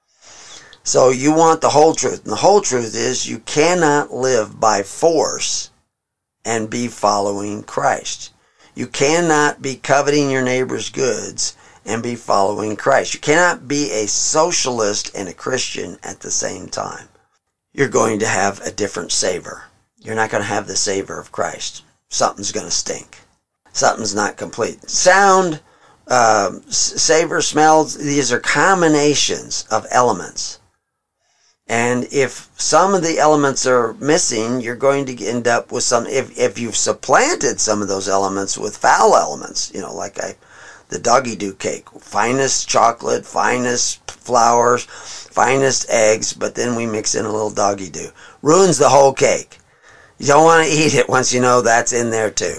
So you want the whole truth. And the whole truth is you cannot live by force and be following Christ. You cannot be coveting your neighbor's goods and be following Christ. You cannot be a socialist and a Christian at the same time. You're going to have a different savor. You're not going to have the savor of Christ. Something's going to stink. Something's not complete. Sound, uh, savor, smells, these are combinations of elements. And if some of the elements are missing, you're going to end up with some, if, if you've supplanted some of those elements with foul elements, you know, like I, the doggy do cake, finest chocolate, finest flours, finest eggs, but then we mix in a little doggy do. Ruins the whole cake. You don't want to eat it once you know that's in there too.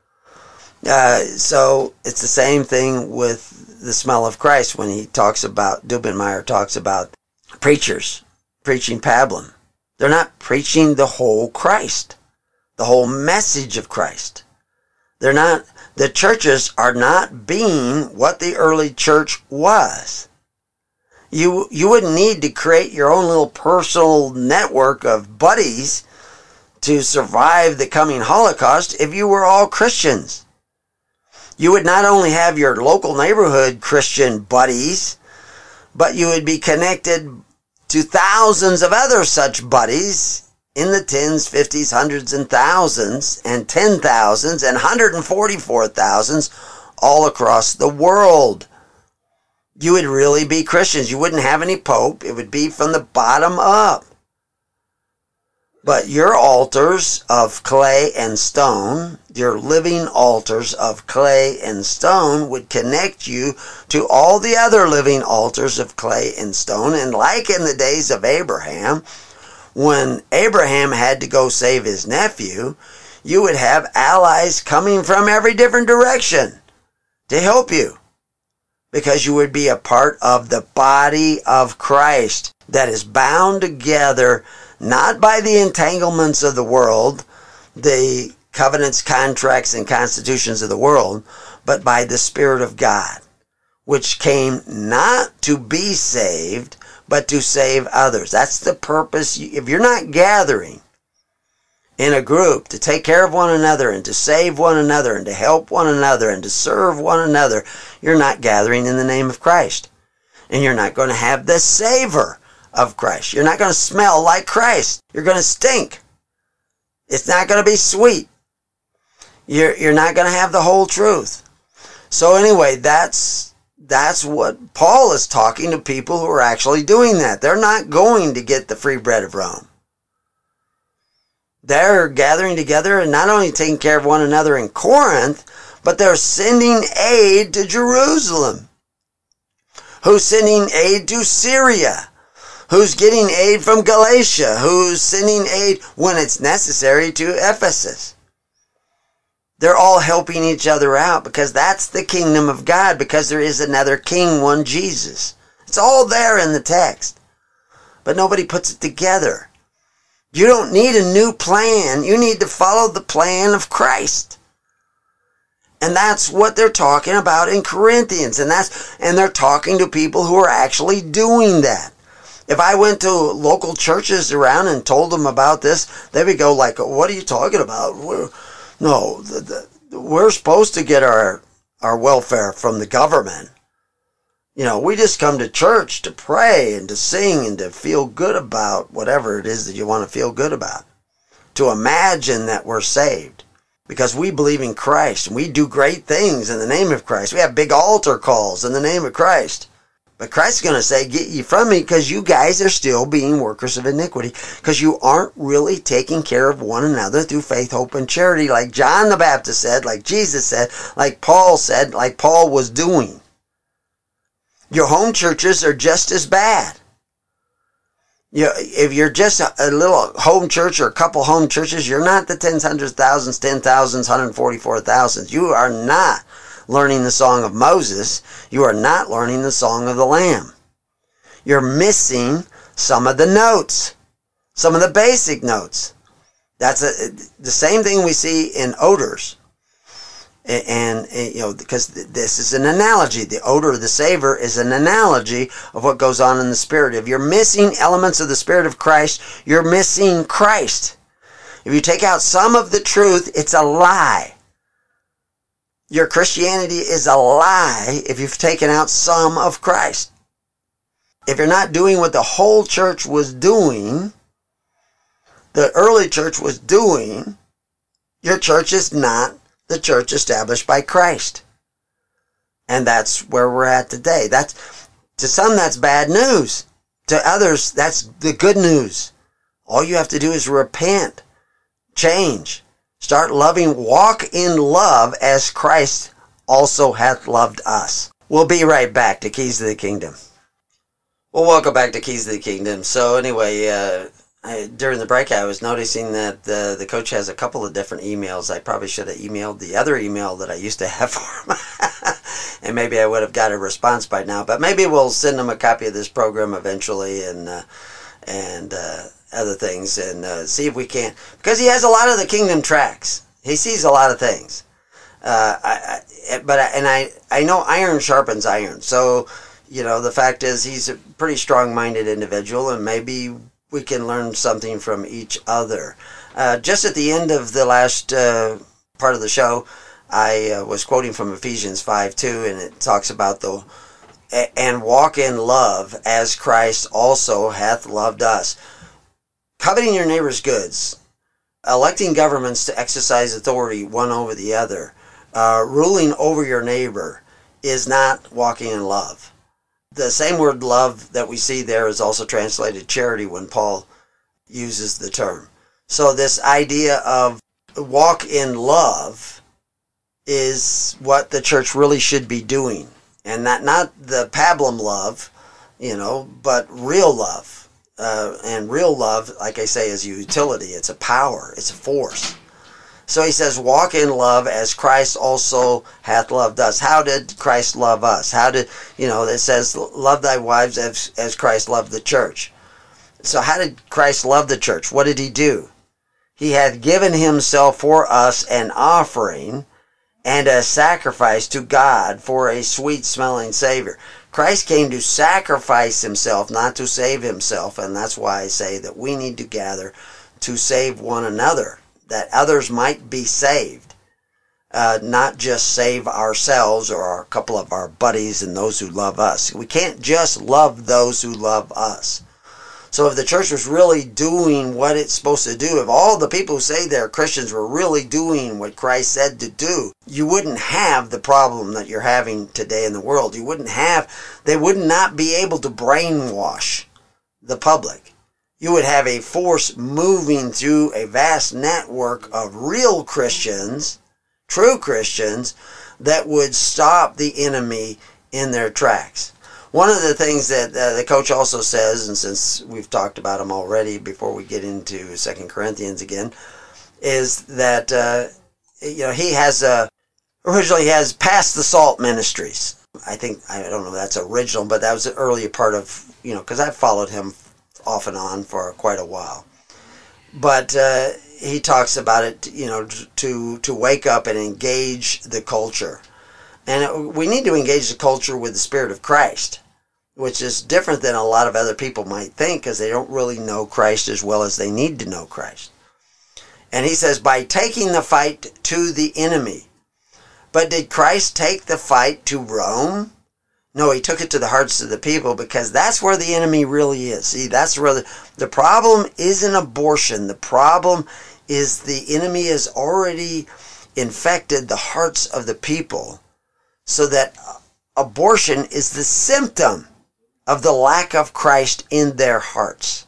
Uh, so it's the same thing with the smell of Christ when he talks about, Dubenmeyer talks about preachers preaching pablum. They're not preaching the whole Christ, the whole message of Christ. They're not, the churches are not being what the early church was. You, you wouldn't need to create your own little personal network of buddies to survive the coming Holocaust if you were all Christians. You would not only have your local neighborhood Christian buddies, but you would be connected to thousands of other such buddies in the tens, fifties, hundreds, and thousands, and ten thousands, and one hundred forty-four thousands all across the world. You would really be Christians. You wouldn't have any pope. It would be from the bottom up. But your altars of clay and stone, your living altars of clay and stone would connect you to all the other living altars of clay and stone. And like in the days of Abraham, when Abraham had to go save his nephew, you would have allies coming from every different direction to help you, because you would be a part of the body of Christ that is bound together not by the entanglements of the world, the covenants, contracts, and constitutions of the world, but by the Spirit of God, which came not to be saved, but to save others. That's the purpose. If you're not gathering in a group to take care of one another and to save one another and to help one another and to serve one another, you're not gathering in the name of Christ. And you're not going to have the savor of Christ. You're not going to smell like Christ. You're going to stink. It's not going to be sweet. You're, you're not going to have the whole truth. So anyway, that's, that's what Paul is talking to people who are actually doing that. They're not going to get the free bread of Rome. They're gathering together and not only taking care of one another in Corinth, but they're sending aid to Jerusalem. Who's sending aid to Syria? Who's getting aid from Galatia? Who's sending aid when it's necessary to Ephesus? They're all helping each other out because that's the kingdom of God, because there is another king, one Jesus. It's all there in the text, but nobody puts it together. You don't need a new plan. You need to follow the plan of Christ. And that's what they're talking about in Corinthians. And that's, and they're talking to people who are actually doing that. If I went to local churches around and told them about this, they would go like, what are you talking about? We're, no, the, the, we're supposed to get our, our welfare from the government. You know, we just come to church to pray and to sing and to feel good about whatever it is that you want to feel good about. To imagine that we're saved. Because we believe in Christ and we do great things in the name of Christ. We have big altar calls in the name of Christ. But Christ's going to say, get ye from me, because you guys are still being workers of iniquity. Because you aren't really taking care of one another through faith, hope, and charity, like John the Baptist said, like Jesus said, like Paul said, like Paul was doing. Your home churches are just as bad. You know, if you're just a, a little home church or a couple home churches, you're not the tens, hundreds, thousands, ten thousands, one hundred forty-four thousands. You are not learning the song of Moses. You are not learning the song of the Lamb. You're missing some of the notes, some of the basic notes. That's a, the same thing we see in odors. And, and, you know, because this is an analogy. The odor, the savor is an analogy of what goes on in the Spirit. If you're missing elements of the Spirit of Christ, you're missing Christ. If you take out some of the truth, it's a lie. Your Christianity is a lie if you've taken out some of Christ. If you're not doing what the whole church was doing, the early church was doing, your church is not the church established by Christ. And that's where we're at today. That's, to some, that's bad news. To others, that's the good news. All you have to do is repent, change, start loving, walk in love as Christ also hath loved us. We'll be right back to Keys to the Kingdom. Well, welcome back to Keys to the Kingdom. So anyway, uh, I, during the break, I was noticing that uh, the coach has a couple of different emails. I probably should have emailed the other email that I used to have for him. And maybe I would have got a response by now. But maybe we'll send him a copy of this program eventually and uh, and uh, other things and uh, see if we can. Because he has a lot of the Kingdom tracks. He sees a lot of things. Uh, I, I, but I, and I, I know iron sharpens iron. So, you know, the fact is he's a pretty strong-minded individual, and maybe we can learn something from each other. Uh, just at the end of the last uh, part of the show, I uh, was quoting from Ephesians five two, and it talks about the, and walk in love as Christ also hath loved us. Coveting your neighbor's goods, electing governments to exercise authority one over the other, uh, ruling over your neighbor is not walking in love. The same word love that we see there is also translated charity when Paul uses the term. So this idea of walk in love is what the church really should be doing. And not, not the pablum love, you know, but real love. Uh, and real love, like I say, is utility. It's a power. It's a force. So he says, walk in love as Christ also hath loved us. How did Christ love us? How did, you know, it says, love thy wives as, as Christ loved the church. So how did Christ love the church? What did he do? He hath given himself for us an offering and a sacrifice to God for a sweet-smelling Savior. Christ came to sacrifice himself, not to save himself. And that's why I say that we need to gather to save one another, that others might be saved, uh, not just save ourselves or a couple of our buddies and those who love us. We can't just love those who love us. So if the church was really doing what it's supposed to do, if all the people who say they're Christians were really doing what Christ said to do, you wouldn't have the problem that you're having today in the world. You wouldn't have, they would not be able to brainwash the public. You would have a force moving through a vast network of real Christians, true Christians, that would stop the enemy in their tracks. One of the things that uh, the coach also says, and since we've talked about him already before we get into Second Corinthians again, is that uh, you know he has a originally he has Pass the Salt Ministries. I think I don't know if that's original, but that was an earlier part of, you know, because I've followed him off and on for quite a while. But uh, he talks about it, you know, to to wake up and engage the culture. And it, we need to engage the culture with the Spirit of Christ, which is different than a lot of other people might think, because they don't really know Christ as well as they need to know Christ. And he says, by taking the fight to the enemy. But did Christ take the fight to Rome? No, he took it to the hearts of the people, because that's where the enemy really is. See, that's where the, the problem isn't abortion. The problem is the enemy has already infected the hearts of the people, so that abortion is the symptom of the lack of Christ in their hearts.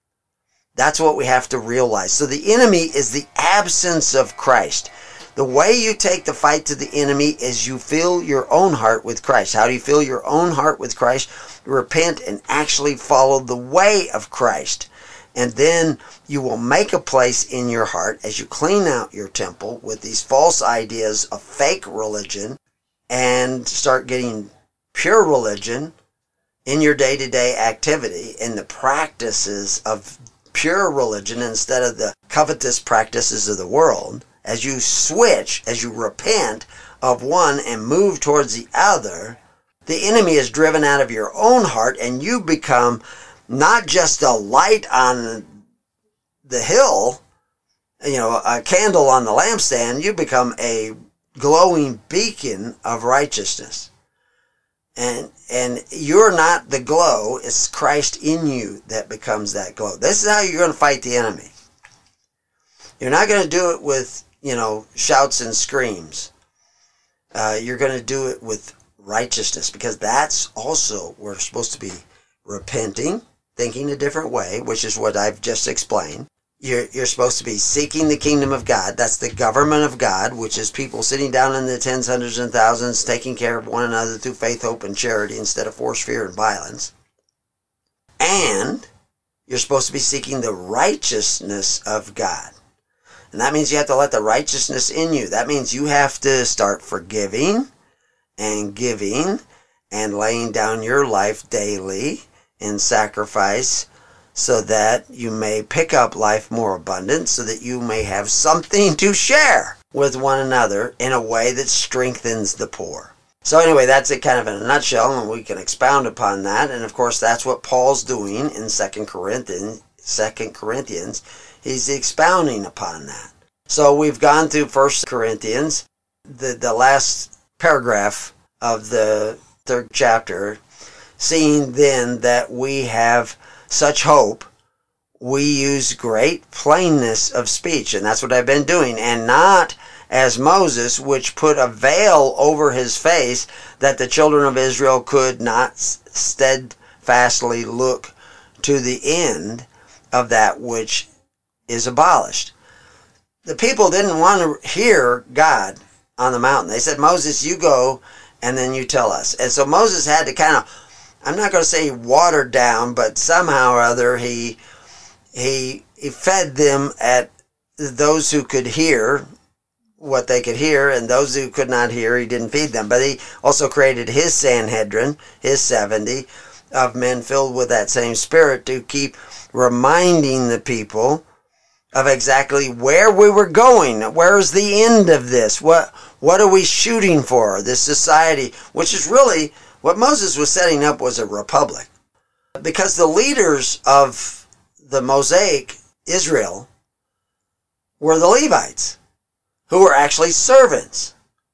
That's what we have to realize. So the enemy is the absence of Christ. The way you take the fight to the enemy is you fill your own heart with Christ. How do you fill your own heart with Christ? Repent and actually follow the way of Christ. And then you will make a place in your heart as you clean out your temple with these false ideas of fake religion, and start getting pure religion in your day-to-day activity, in the practices of pure religion instead of the covetous practices of the world, as you switch, as you repent of one and move towards the other, the enemy is driven out of your own heart, and you become not just a light on the hill, you know, a candle on the lampstand, you become a glowing beacon of righteousness. And and you're not the glow, it's Christ in you that becomes that glow. This is how you're going to fight the enemy. You're not going to do it with, you know, shouts and screams. Uh, you're going to do it with righteousness, because that's also, we're supposed to be repenting, thinking a different way, which is what I've just explained. You're, you're supposed to be seeking the kingdom of God. That's the government of God, which is people sitting down in the tens, hundreds, and thousands, taking care of one another through faith, hope, and charity instead of force, fear, and violence. And you're supposed to be seeking the righteousness of God. And that means you have to let the righteousness in you. That means you have to start forgiving and giving and laying down your life daily in sacrifice, so that you may pick up life more abundant, so that you may have something to share with one another in a way that strengthens the poor. So anyway, that's it kind of in a nutshell, and we can expound upon that. And of course, that's what Paul's doing in Second Corinthians. Second Corinthians. He's expounding upon that. So we've gone through First Corinthians, the, the last paragraph of the third chapter, seeing then that we have such hope, we use great plainness of speech. And that's what I've been doing. And not as Moses, which put a veil over his face, that the children of Israel could not steadfastly look to the end of that which is abolished. The people didn't want to hear God on the mountain. They said, Moses, you go, and then you tell us. And so Moses had to kind of, I'm not going to say watered down, but somehow or other he, he, he fed them at those who could hear what they could hear, and those who could not hear, he didn't feed them. But he also created his Sanhedrin, his seventy, of men filled with that same spirit, to keep reminding the people of exactly where we were going. Where's the end of this? What, what are we shooting for? This society, which is really what Moses was setting up, was a republic. Because the leaders of the Mosaic Israel were the Levites, who were actually servants.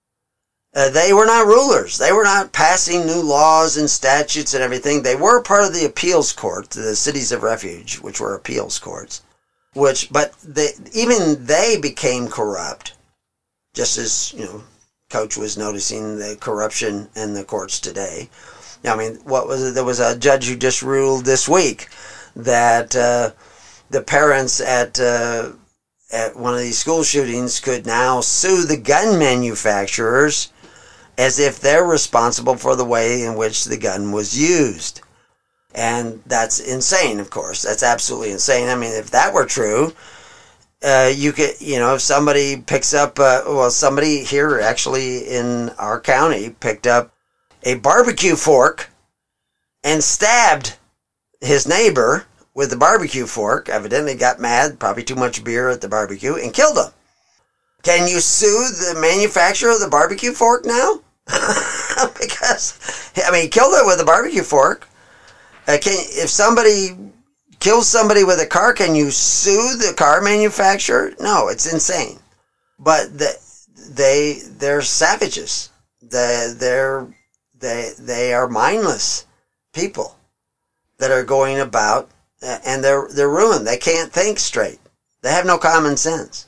Uh, they were not rulers. They were not passing new laws and statutes and everything. They were part of the appeals court, the cities of refuge, which were appeals courts. Which, but they, even they became corrupt, just as, you know, Coach was noticing the corruption in the courts today. I mean, what was it? There was a judge who just ruled this week that uh, the parents at uh, at one of these school shootings could now sue the gun manufacturers as if they're responsible for the way in which the gun was used. And that's insane, of course. That's absolutely insane. I mean, if that were true, uh, you could, you know, if somebody picks up, uh, well, somebody here actually in our county picked up a barbecue fork and stabbed his neighbor with the barbecue fork, evidently got mad, probably too much beer at the barbecue, and killed him. Can you sue the manufacturer of the barbecue fork now? Because, I mean, he killed it with a barbecue fork. Uh, can, if somebody kills somebody with a car, can you sue the car manufacturer? No, it's insane. But the, they, they're savages. They, they're, they, they are mindless people that are going about, and they're, they're ruined. They can't think straight. They have no common sense.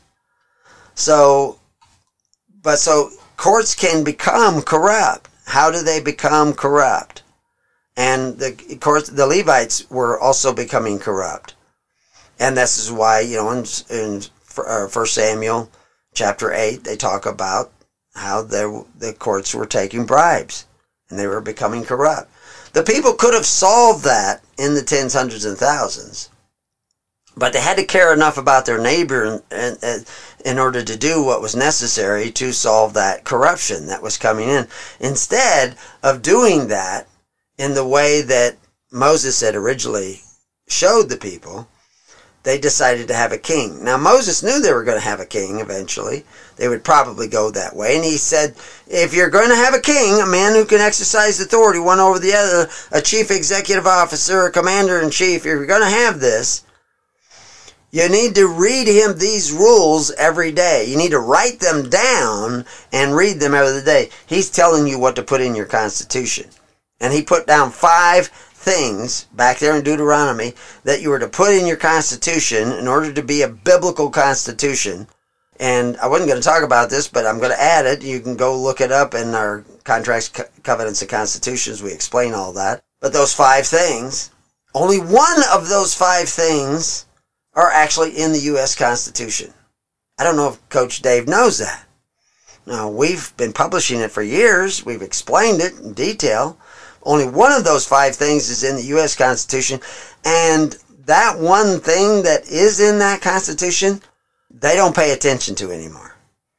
So, but so courts can become corrupt. How do they become corrupt? And the of course the Levites were also becoming corrupt, and this is why, you know, in, in First Samuel chapter eight they talk about how the the courts were taking bribes and they were becoming corrupt. The people could have solved that in the tens, hundreds, and thousands, but they had to care enough about their neighbor and, and, and in order to do what was necessary to solve that corruption that was coming in. Instead of doing that in the way that Moses had originally showed the people, they decided to have a king. Now, Moses knew they were going to have a king eventually. They would probably go that way. And he said, if you're going to have a king, a man who can exercise authority one over the other, a chief executive officer, a commander-in-chief, if you're going to have this, you need to read him these rules every day. You need to write them down and read them every day. He's telling you what to put in your Constitution. And he put down five things back there in Deuteronomy that you were to put in your Constitution in order to be a biblical Constitution. And I wasn't going to talk about this, but I'm going to add it. You can go look it up in our Contracts, Co- Covenants, and Constitutions. We explain all that. But those five things, only one of those five things are actually in the U S Constitution. I don't know if Coach Dave knows that. Now, we've been publishing it for years. We've explained it in detail. Only one of those five things is in the U S Constitution. And that one thing that is in that Constitution, they don't pay attention to anymore.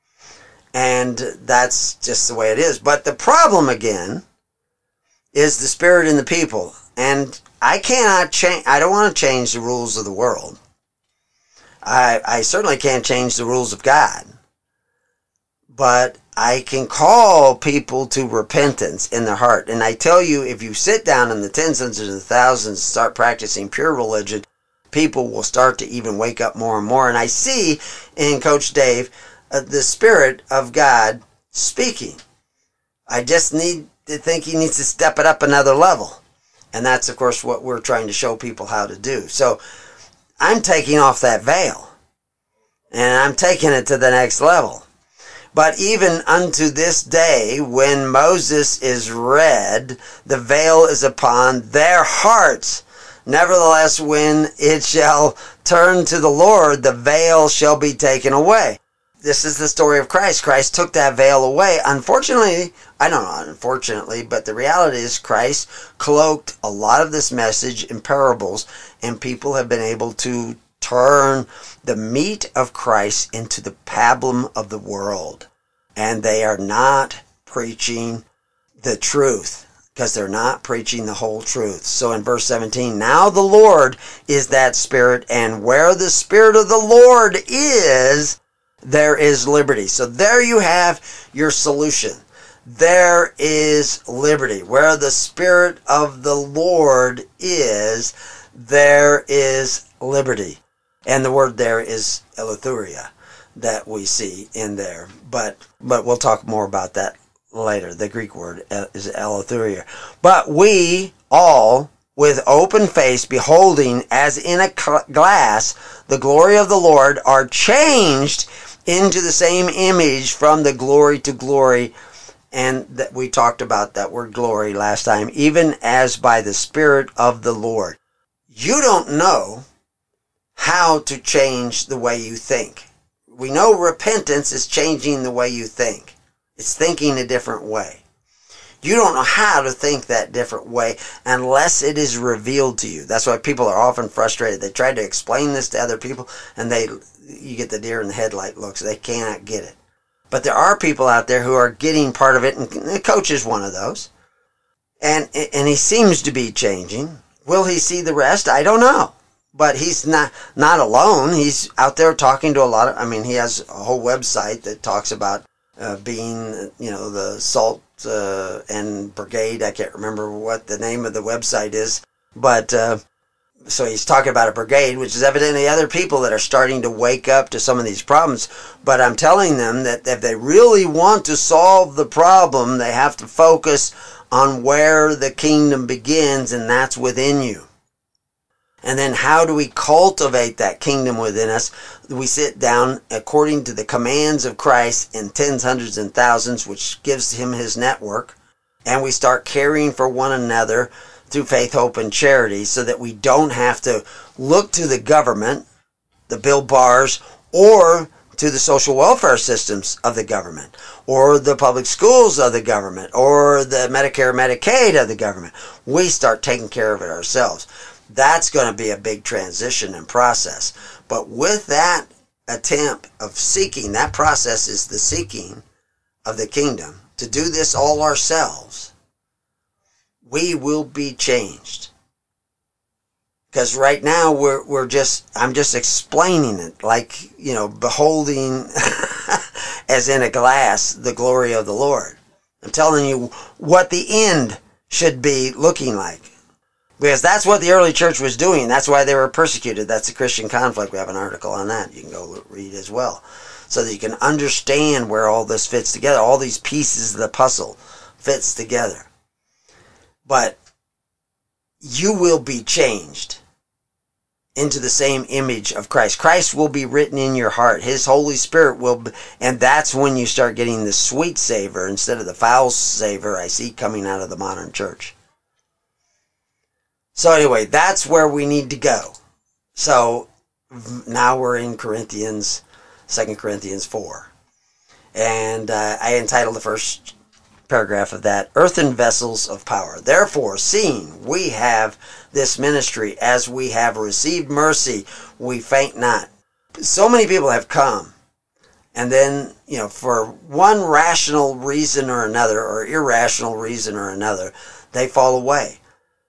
And that's just the way it is. But the problem, again, is the spirit in the people. And I cannot change, I don't want to change the rules of the world. I, I certainly can't change the rules of God. But I can call people to repentance in their heart. And I tell you, if you sit down in the tens, hundreds, and thousands and start practicing pure religion, people will start to even wake up more and more. And I see in Coach Dave uh, the Spirit of God speaking. I just need to think he needs to step it up another level. And that's, of course, what we're trying to show people how to do. So I'm taking off that veil. And I'm taking it to the next level. But even unto this day, when Moses is read, the veil is upon their hearts. Nevertheless, when it shall turn to the Lord, the veil shall be taken away. This is the story of Christ. Christ took that veil away. Unfortunately, I don't know, unfortunately, but the reality is Christ cloaked a lot of this message in parables, and people have been able to turn the meat of Christ into the pablum of the world. And they are not preaching the truth, because they're not preaching the whole truth. So in verse seventeen, now the Lord is that Spirit, and where the Spirit of the Lord is, there is liberty. So there you have your solution. There is liberty. Where the Spirit of the Lord is, there is liberty. And the word there is eleutheria that we see in there. But but we'll talk more about that later. The Greek word is eleutheria. But we all, with open face, beholding as in a glass the glory of the Lord, are changed into the same image from the glory to glory. And that we talked about that word glory last time, even as by the Spirit of the Lord. You don't know how to change the way you think. We know repentance is changing the way you think. It's thinking a different way. You don't know how to think that different way unless it is revealed to you. That's why people are often frustrated. They try to explain this to other people, and they you get the deer in the headlight looks. They cannot get it. But there are people out there who are getting part of it, and the coach is one of those. And and he seems to be changing. Will he see the rest? I don't know. But he's not not alone. He's out there talking to a lot of, I mean, he has a whole website that talks about uh, being, you know, the Salt uh, and Brigade. I can't remember what the name of the website is. But, uh, so he's talking about a brigade, which is evidently other people that are starting to wake up to some of these problems. But I'm telling them that if they really want to solve the problem, they have to focus on where the kingdom begins, and that's within you. And then how do we cultivate that kingdom within us? We sit down according to the commands of Christ in tens, hundreds, and thousands, which gives him his network. And we start caring for one another through faith, hope, and charity, so that we don't have to look to the government, the bill bars, or to the social welfare systems of the government, or the public schools of the government, or the Medicare, Medicaid of the government. We start taking care of it ourselves. That's going to be a big transition and process. But with that attempt of seeking, that process is the seeking of the kingdom, to do this all ourselves, we will be changed. Because right now we're we're just I'm just explaining it like, you know, beholding as in a glass the glory of the Lord. I'm telling you what the end should be looking like. Because that's what the early church was doing. That's why they were persecuted. That's the Christian conflict. We have an article on that. You can go read as well. So that you can understand where all this fits together. All these pieces of the puzzle fits together. But you will be changed into the same image of Christ. Christ will be written in your heart. His Holy Spirit will be, and that's when you start getting the sweet savor instead of the foul savor I see coming out of the modern church. So anyway, that's where we need to go. So now we're in Corinthians, Second Corinthians four. And uh, I entitled the first paragraph of that, Earthen Vessels of Power. Therefore, seeing we have this ministry, as we have received mercy, we faint not. So many people have come, and then, you know, for one rational reason or another, or irrational reason or another, they fall away.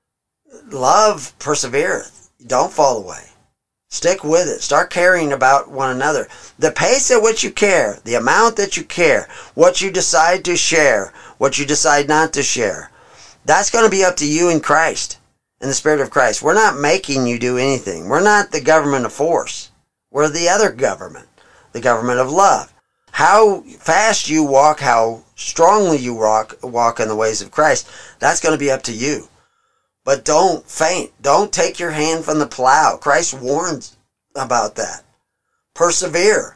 Love persevereth. Don't fall away. Stick with it. Start caring about one another. The pace at which you care, the amount that you care, what you decide to share, what you decide not to share, that's going to be up to you in Christ, in the Spirit of Christ. We're not making you do anything. We're not the government of force. We're the other government, the government of love. How fast you walk, how strongly you walk, walk in the ways of Christ, that's going to be up to you. But don't faint. Don't take your hand from the plow. Christ warns about that. Persevere.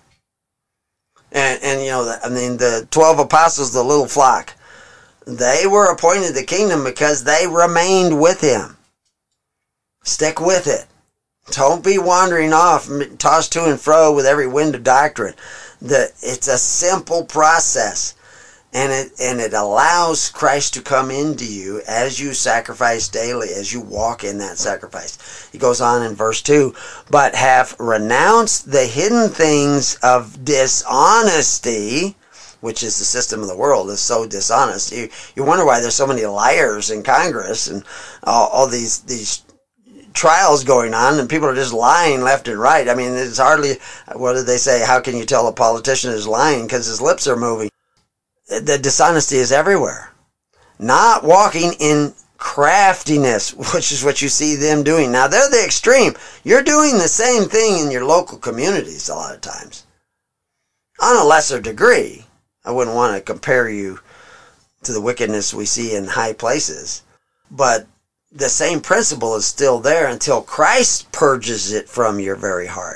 And, and you know, I mean, the twelve apostles, the little flock, they were appointed to the kingdom because they remained with him. Stick with it. Don't be wandering off, tossed to and fro with every wind of doctrine. The, it's a simple process. And it and it allows Christ to come into you as you sacrifice daily, as you walk in that sacrifice. He goes on in verse two, but have renounced the hidden things of dishonesty, which is the system of the world, is so dishonest. You, you wonder why there's so many liars in Congress and all, all these these trials going on, and people are just lying left and right. I mean, it's hardly, what did they say, how can you tell a politician is lying? Because his lips are moving. The dishonesty is everywhere. Not walking in craftiness, which is what you see them doing. Now, they're the extreme. You're doing the same thing in your local communities a lot of times. On a lesser degree. I wouldn't want to compare you to the wickedness we see in high places. But the same principle is still there until Christ purges it from your very heart.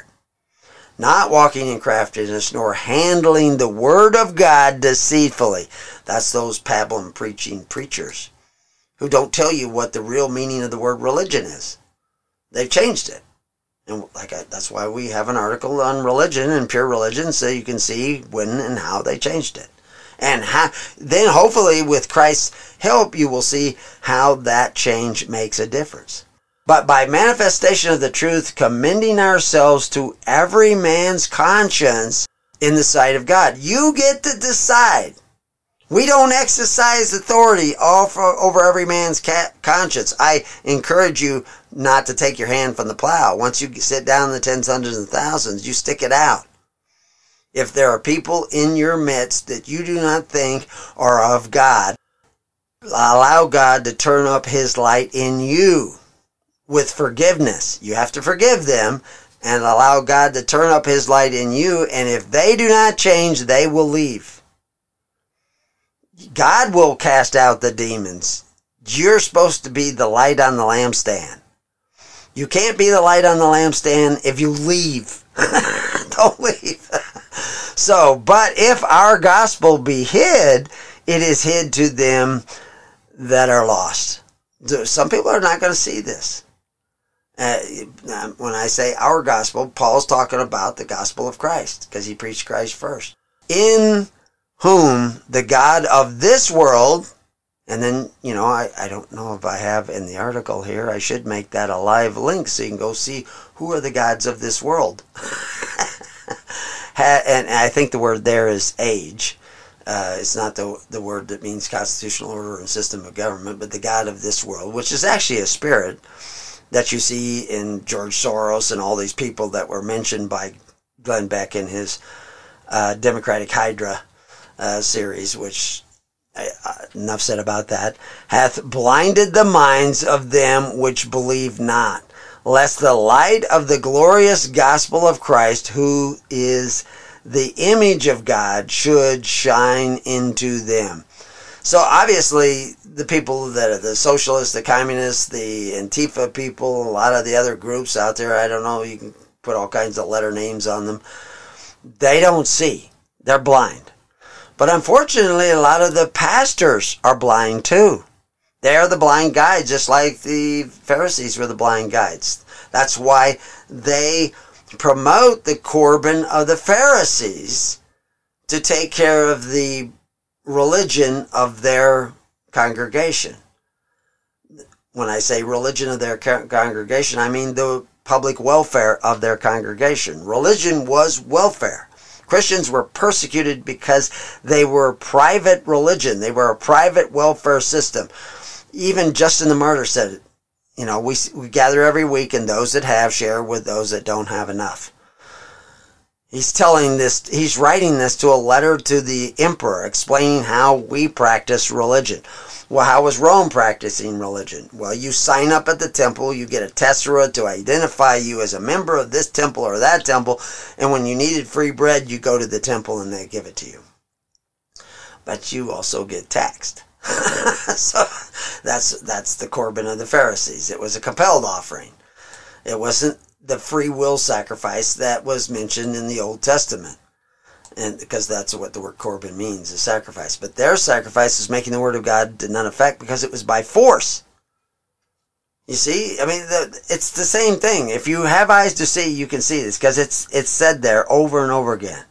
Not walking in craftiness, nor handling the word of God deceitfully. That's those pablum preaching preachers who don't tell you what the real meaning of the word religion is. They've changed it. And like I, that's why we have an article on religion and pure religion, so you can see when and how they changed it. And how, then hopefully with Christ's help, you will see how that change makes a difference. But by manifestation of the truth, commending ourselves to every man's conscience in the sight of God. You get to decide. We don't exercise authority over every man's conscience. I encourage you not to take your hand from the plow. Once you sit down in the tens, hundreds, and thousands, you stick it out. If there are people in your midst that you do not think are of God, allow God to turn up his light in you. With forgiveness. You have to forgive them and allow God to turn up his light in you. And if they do not change, they will leave. God will cast out the demons. You're supposed to be the light on the lampstand. You can't be the light on the lampstand if you leave. Don't leave. So, but if our gospel be hid, it is hid to them that are lost. Some people are not going to see this. Uh, when I say our gospel, Paul's talking about the gospel of Christ, because he preached Christ first. In whom the God of this world, and then, you know, I, I don't know if I have in the article here, I should make that a live link so you can go see who are the gods of this world. And I think the word there is age. Uh, it's not the the word that means constitutional order and system of government, but the God of this world, which is actually a spirit that you see in George Soros and all these people that were mentioned by Glenn Beck in his uh, Democratic Hydra uh, series, which, uh, enough said about that, hath blinded the minds of them which believe not, lest the light of the glorious gospel of Christ, who is the image of God, should shine into them. So obviously, the people that are the socialists, the communists, the Antifa people, a lot of the other groups out there, I don't know, you can put all kinds of letter names on them, they don't see. They're blind. But unfortunately, a lot of the pastors are blind too. They are the blind guides, just like the Pharisees were the blind guides. That's why they promote the Corbin of the Pharisees to take care of the religion of their congregation. When I say religion of their congregation, I mean the public welfare of their congregation. Religion was welfare. Christians were persecuted because they were private religion. They were a private welfare system. Even Justin the Martyr said it. You know, we, we gather every week, and those that have share with those that don't have enough. He's telling this, he's writing this to a letter to the emperor, explaining how we practice religion. Well, how was Rome practicing religion? Well, you sign up at the temple, you get a tessera to identify you as a member of this temple or that temple, and when you needed free bread, you go to the temple and they give it to you. But you also get taxed. So that's that's the Corbin of the Pharisees. It was a compelled offering. It wasn't the free will sacrifice that was mentioned in the Old Testament. And because that's what the word Corbin means, a sacrifice. But their sacrifice is making the word of God to none effect because it was by force. You see? I mean, the, it's the same thing. If you have eyes to see, you can see this because it's, it's said there over and over again.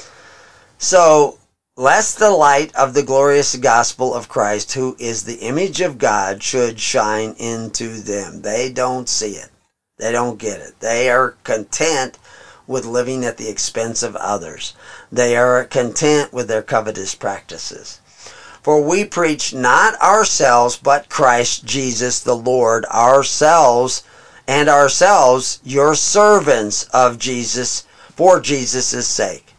So, lest the light of the glorious gospel of Christ, who is the image of God, should shine into them. They don't see it. They don't get it. They are content with living at the expense of others. They are content with their covetous practices. For we preach not ourselves, but Christ Jesus the Lord, ourselves, and ourselves your servants of Jesus, for Jesus' sake.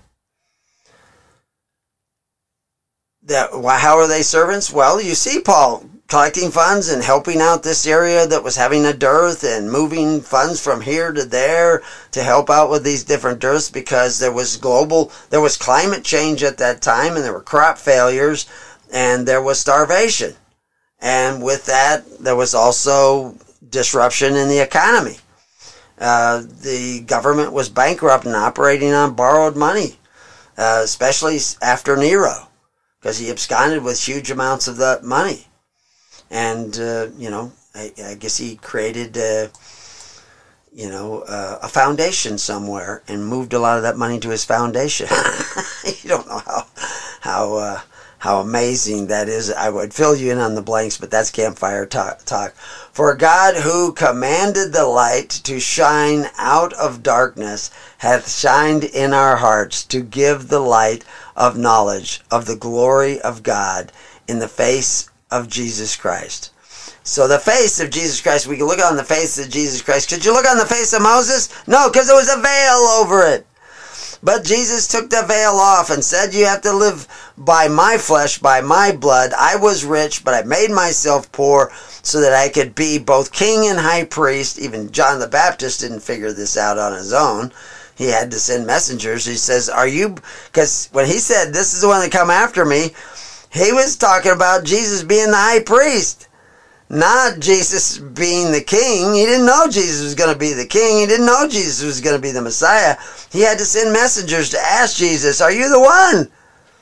That, how are they servants? Well, you see Paul collecting funds and helping out this area that was having a dearth and moving funds from here to there to help out with these different dearths because there was global, there was climate change at that time and there were crop failures and there was starvation. And with that, there was also disruption in the economy. Uh, the government was bankrupt and operating on borrowed money, uh, especially after Nero, because he absconded with huge amounts of that money. And, uh, you know, I, I guess he created, uh, you know, uh, a foundation somewhere and moved a lot of that money to his foundation. You don't know how, how, uh, how amazing that is. I would fill you in on the blanks, but that's campfire talk. talk. For God, who commanded the light to shine out of darkness, hath shined in our hearts to give the light of knowledge of the glory of God in the face of Jesus Christ. So the face of Jesus Christ, we can look on the face of Jesus Christ. Could you look on the face of Moses? No, because there was a veil over it. But Jesus took the veil off and said, you have to live by my flesh, by my blood. I was rich, but I made myself poor so that I could be both king and high priest. Even John the Baptist didn't figure this out on his own. He had to send messengers. He says, are you, because when he said, this is the one that come after me, he was talking about Jesus being the high priest, not Jesus being the king. He didn't know Jesus was going to be the king. He didn't know Jesus was going to be the Messiah. He had to send messengers to ask Jesus, are you the one?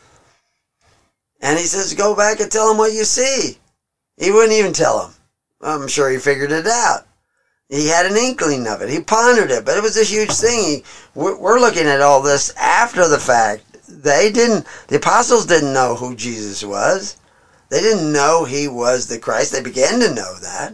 And he says, go back and tell him what you see. He wouldn't even tell him. I'm sure he figured it out. He had an inkling of it. He pondered it, but it was a huge thing. He, we're looking at all this after the fact. They didn't, the apostles didn't know who Jesus was. They didn't know he was the Christ. They began to know that.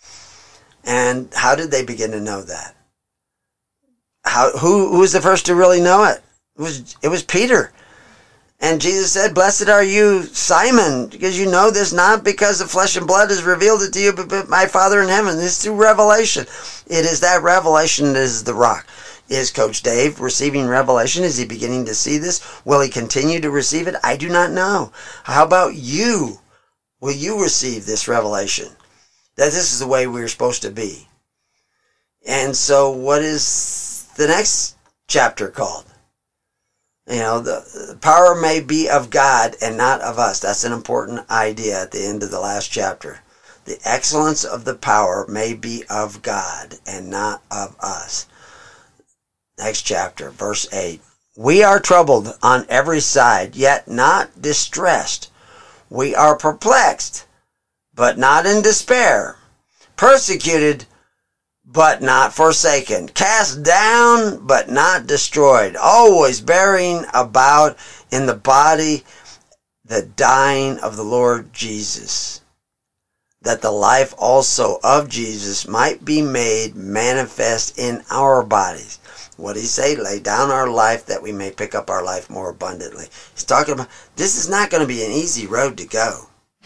And how did they begin to know that? How, who, who was the first to really know it? It was, it was Peter. And Jesus said, blessed are you, Simon, because you know this not because of flesh and blood has revealed it to you, but my Father in heaven. This is through revelation. It is that revelation that is the rock. Is Coach Dave receiving revelation? Is he beginning to see this? Will he continue to receive it? I do not know. How about you? Will you receive this revelation? That this is the way we're supposed to be. And so what is the next chapter called? You know, the, the power may be of God and not of us. That's an important idea at the end of the last chapter. The excellence of the power may be of God and not of us. Next chapter, verse eight. We are troubled on every side, yet not distressed. We are perplexed, but not in despair. Persecuted, but not forsaken. Cast down, but not destroyed. Always bearing about in the body the dying of the Lord Jesus, that the life also of Jesus might be made manifest in our bodies. What did he say? Lay down our life that we may pick up our life more abundantly. He's talking about this is not going to be an easy road to go.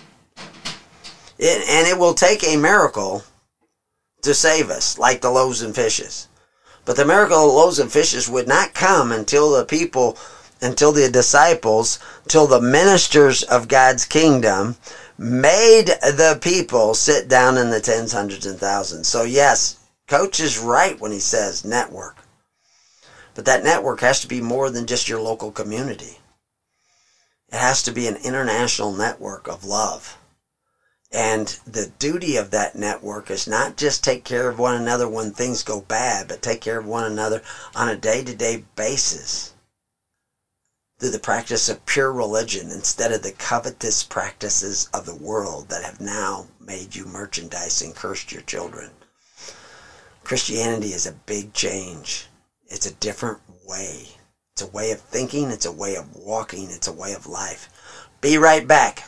It, and it will take a miracle to save us, like the loaves and fishes. But the miracle of the loaves and fishes would not come until the people, until the disciples, till the ministers of God's kingdom made the people sit down in the tens, hundreds, and thousands. So yes, Coach is right when he says network. But that network has to be more than just your local community. It has to be an international network of love. And the duty of that network is not just take care of one another when things go bad, but take care of one another on a day-to-day basis through the practice of pure religion instead of the covetous practices of the world that have now made you merchandise and cursed your children. Christianity is a big change. It's a different way. It's a way of thinking. It's a way of walking. It's a way of life. Be right back.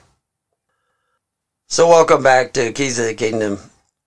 So welcome back to Keys of the Kingdom.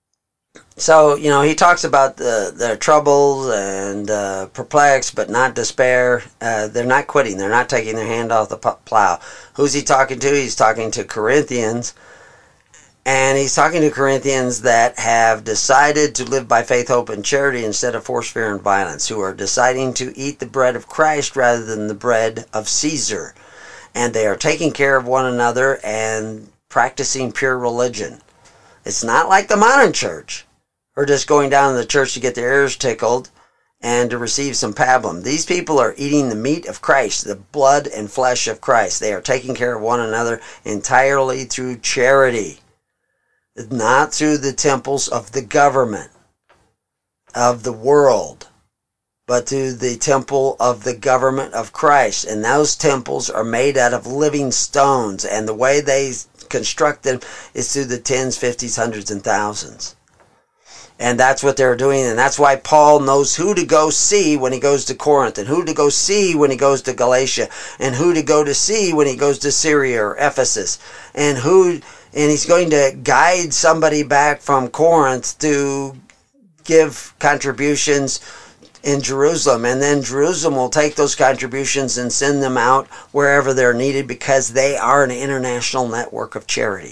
So, you know, he talks about the, their troubles and uh, perplexed but not despair. Uh, they're not quitting. They're not taking their hand off the plow. Who's he talking to? He's talking to Corinthians. And he's talking to Corinthians that have decided to live by faith, hope, and charity instead of force, fear, and violence, who are deciding to eat the bread of Christ rather than the bread of Caesar. And they are taking care of one another and practicing pure religion. It's not like the modern church, or just going down to the church to get their ears tickled and to receive some pablum. These people are eating the meat of Christ, the blood and flesh of Christ. They are taking care of one another entirely through charity. Not through the temples of the government, of the world, but through the temple of the government of Christ. And those temples are made out of living stones. And the way they construct them is through the tens, fifties, hundreds, and thousands. And that's what they're doing. And that's why Paul knows who to go see when he goes to Corinth, and who to go see when he goes to Galatia, and who to go to see when he goes to Syria or Ephesus, and who... And he's going to guide somebody back from Corinth to give contributions in Jerusalem. And then Jerusalem will take those contributions and send them out wherever they're needed, because they are an international network of charity.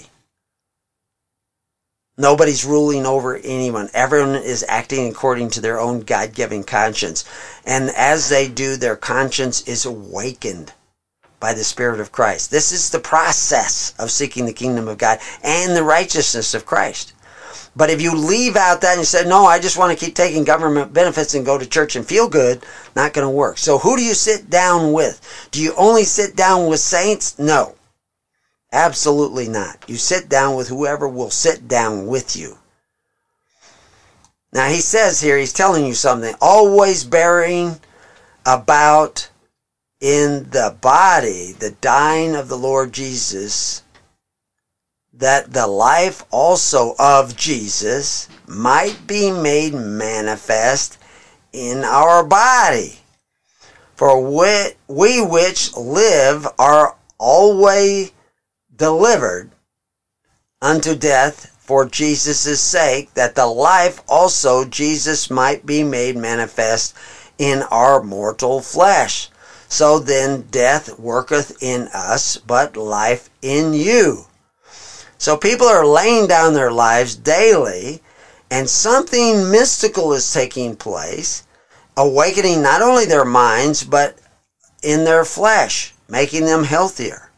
Nobody's ruling over anyone. Everyone is acting according to their own God-given conscience. And as they do, their conscience is awakened by the Spirit of Christ. This is the process of seeking the kingdom of God and the righteousness of Christ. But if you leave out that and you say, no, I just want to keep taking government benefits and go to church and feel good, not going to work. So who do you sit down with? Do you only sit down with saints? No, absolutely not. You sit down with whoever will sit down with you. Now he says here, he's telling you something, always bearing about in the body the dying of the Lord Jesus, that the life also of Jesus might be made manifest in our body. For we, we which live are always delivered unto death for Jesus' sake, that the life also Jesus might be made manifest in our mortal flesh. So then death worketh in us, but life in you. So people are laying down their lives daily, and something mystical is taking place, awakening not only their minds, but in their flesh, making them healthier.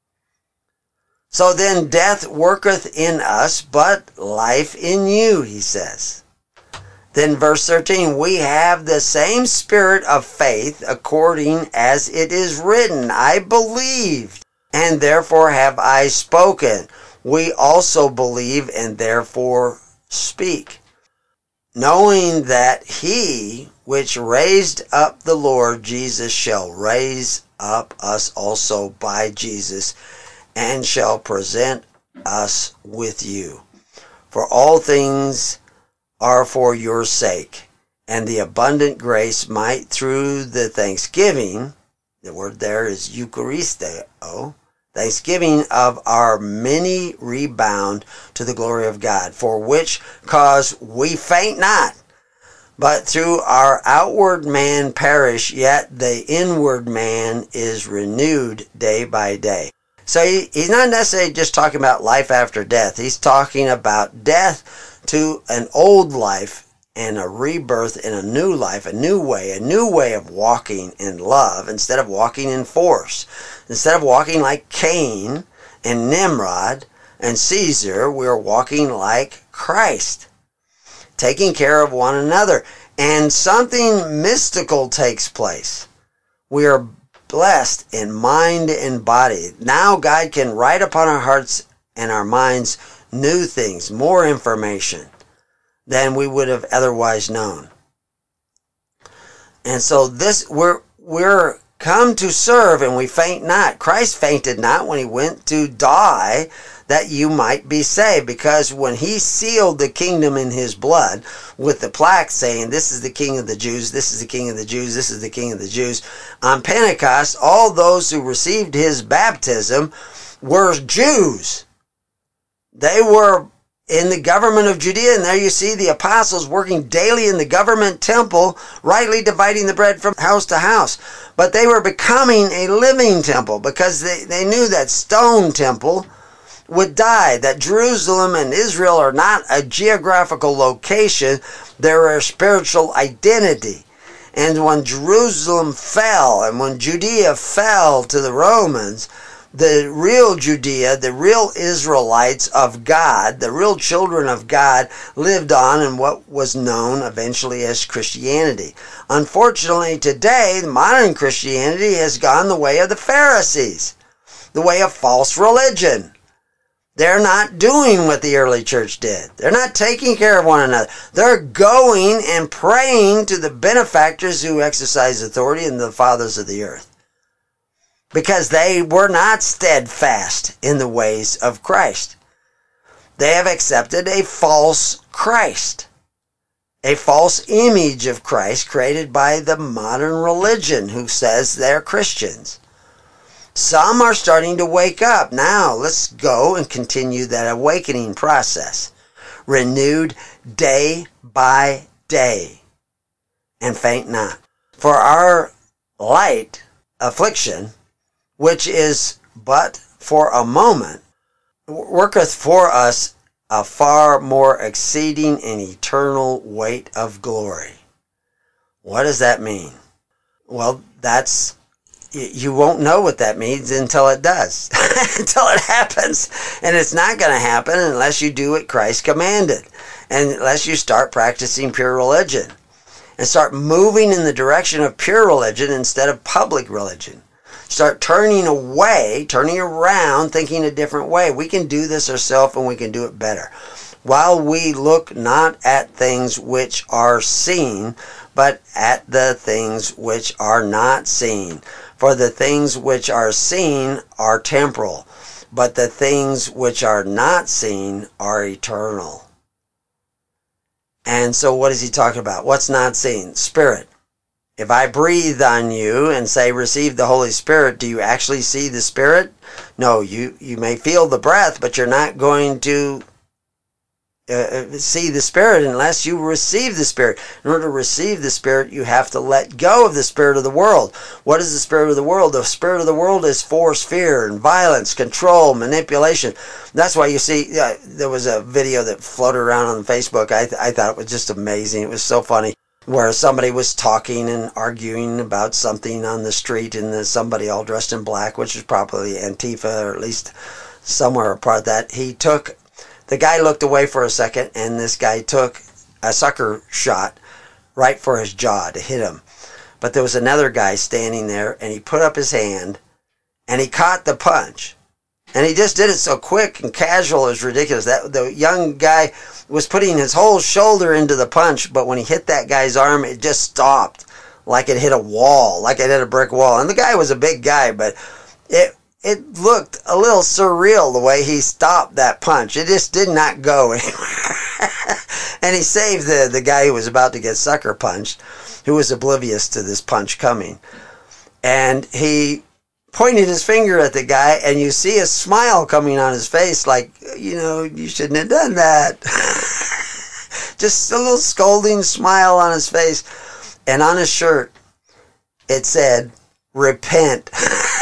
So then death worketh in us, but life in you, he says. Then verse thirteen, we have the same spirit of faith, according as it is written, I believed, and therefore have I spoken. We also believe, and therefore speak, knowing that he which raised up the Lord Jesus shall raise up us also by Jesus, and shall present us with you. For all things are for your sake, and the abundant grace might through the thanksgiving, the word there is Eucharisteo, thanksgiving of our many rebound to the glory of God, for which cause we faint not, but through our outward man perish, yet the inward man is renewed day by day. So he, he's not necessarily just talking about life after death. He's talking about death to an old life and a rebirth in a new life, a new way, a new way of walking in love instead of walking in force. Instead of walking like Cain and Nimrod and Caesar, we are walking like Christ, taking care of one another. And something mystical takes place. We are blessed in mind and body. Now God can write upon our hearts and our minds new things, more information than we would have otherwise known. And so this, we're, we're come to serve, and we faint not. Christ fainted not when he went to die that you might be saved, because when he sealed the kingdom in his blood with the plaque saying, this is the King of the Jews, this is the King of the Jews, this is the King of the Jews, on Pentecost, all those who received his baptism were Jews. They were in the government of Judea, and there you see the apostles working daily in the government temple, rightly dividing the bread from house to house. But they were becoming a living temple, because they, they knew that stone temple would die, that Jerusalem and Israel are not a geographical location, they're a spiritual identity. And when Jerusalem fell, and when Judea fell to the Romans, the real Judea, the real Israelites of God, the real children of God, lived on in what was known eventually as Christianity. Unfortunately, today, modern Christianity has gone the way of the Pharisees, the way of false religion. They're not doing what the early church did. They're not taking care of one another. They're going and praying to the benefactors who exercise authority and the fathers of the earth, because they were not steadfast in the ways of Christ. They have accepted a false Christ, a false image of Christ created by the modern religion who says they're Christians. Some are starting to wake up. Now let's go and continue that awakening process, renewed day by day, and faint not. For our light affliction, which is but for a moment, worketh for us a far more exceeding and eternal weight of glory. What does that mean? Well, that's, you won't know what that means until it does, until it happens. And it's not going to happen unless you do what Christ commanded, and unless you start practicing pure religion and start moving in the direction of pure religion instead of public religion. Start turning away, turning around, thinking a different way. We can do this ourselves, and we can do it better. While we look not at things which are seen, but at the things which are not seen. For the things which are seen are temporal, but the things which are not seen are eternal. And so what is he talking about? What's not seen? Spirit. If I breathe on you and say, receive the Holy Spirit, do you actually see the Spirit? No, you, you may feel the breath, but you're not going to uh, see the Spirit unless you receive the Spirit. In order to receive the Spirit, you have to let go of the spirit of the world. What is the spirit of the world? The spirit of the world is force, fear, and violence, control, manipulation. That's why you see, uh, there was a video that floated around on Facebook. I, th- I thought it was just amazing. It was so funny, where somebody was talking and arguing about something on the street, and then somebody all dressed in black, which is probably Antifa, or at least somewhere a part of that. He took, the guy looked away for a second, and this guy took a sucker shot right for his jaw to hit him. But there was another guy standing there, and he put up his hand, and he caught the punch. And he just did it so quick and casual, it was ridiculous. That the young guy was putting his whole shoulder into the punch, but when he hit that guy's arm, it just stopped, like it hit a wall, like it hit a brick wall. And the guy was a big guy, but it it looked a little surreal the way he stopped that punch. It just did not go anywhere. And he saved the, the guy who was about to get sucker punched, who was oblivious to this punch coming. And he pointed his finger at the guy, and you see a smile coming on his face, like, you know, you shouldn't have done that. Just a little scolding smile on his face. And on his shirt, it said, "Repent."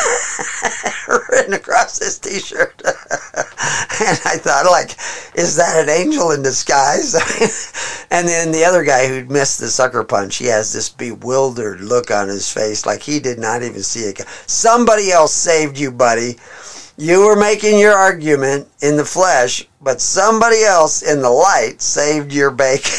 Written across his t-shirt. And I thought, like, is that an angel in disguise? And then the other guy who'd missed the sucker punch, he has this bewildered look on his face, like he did not even see it. Somebody else saved you, buddy. You were making your argument in the flesh, but somebody else in the light saved your bacon.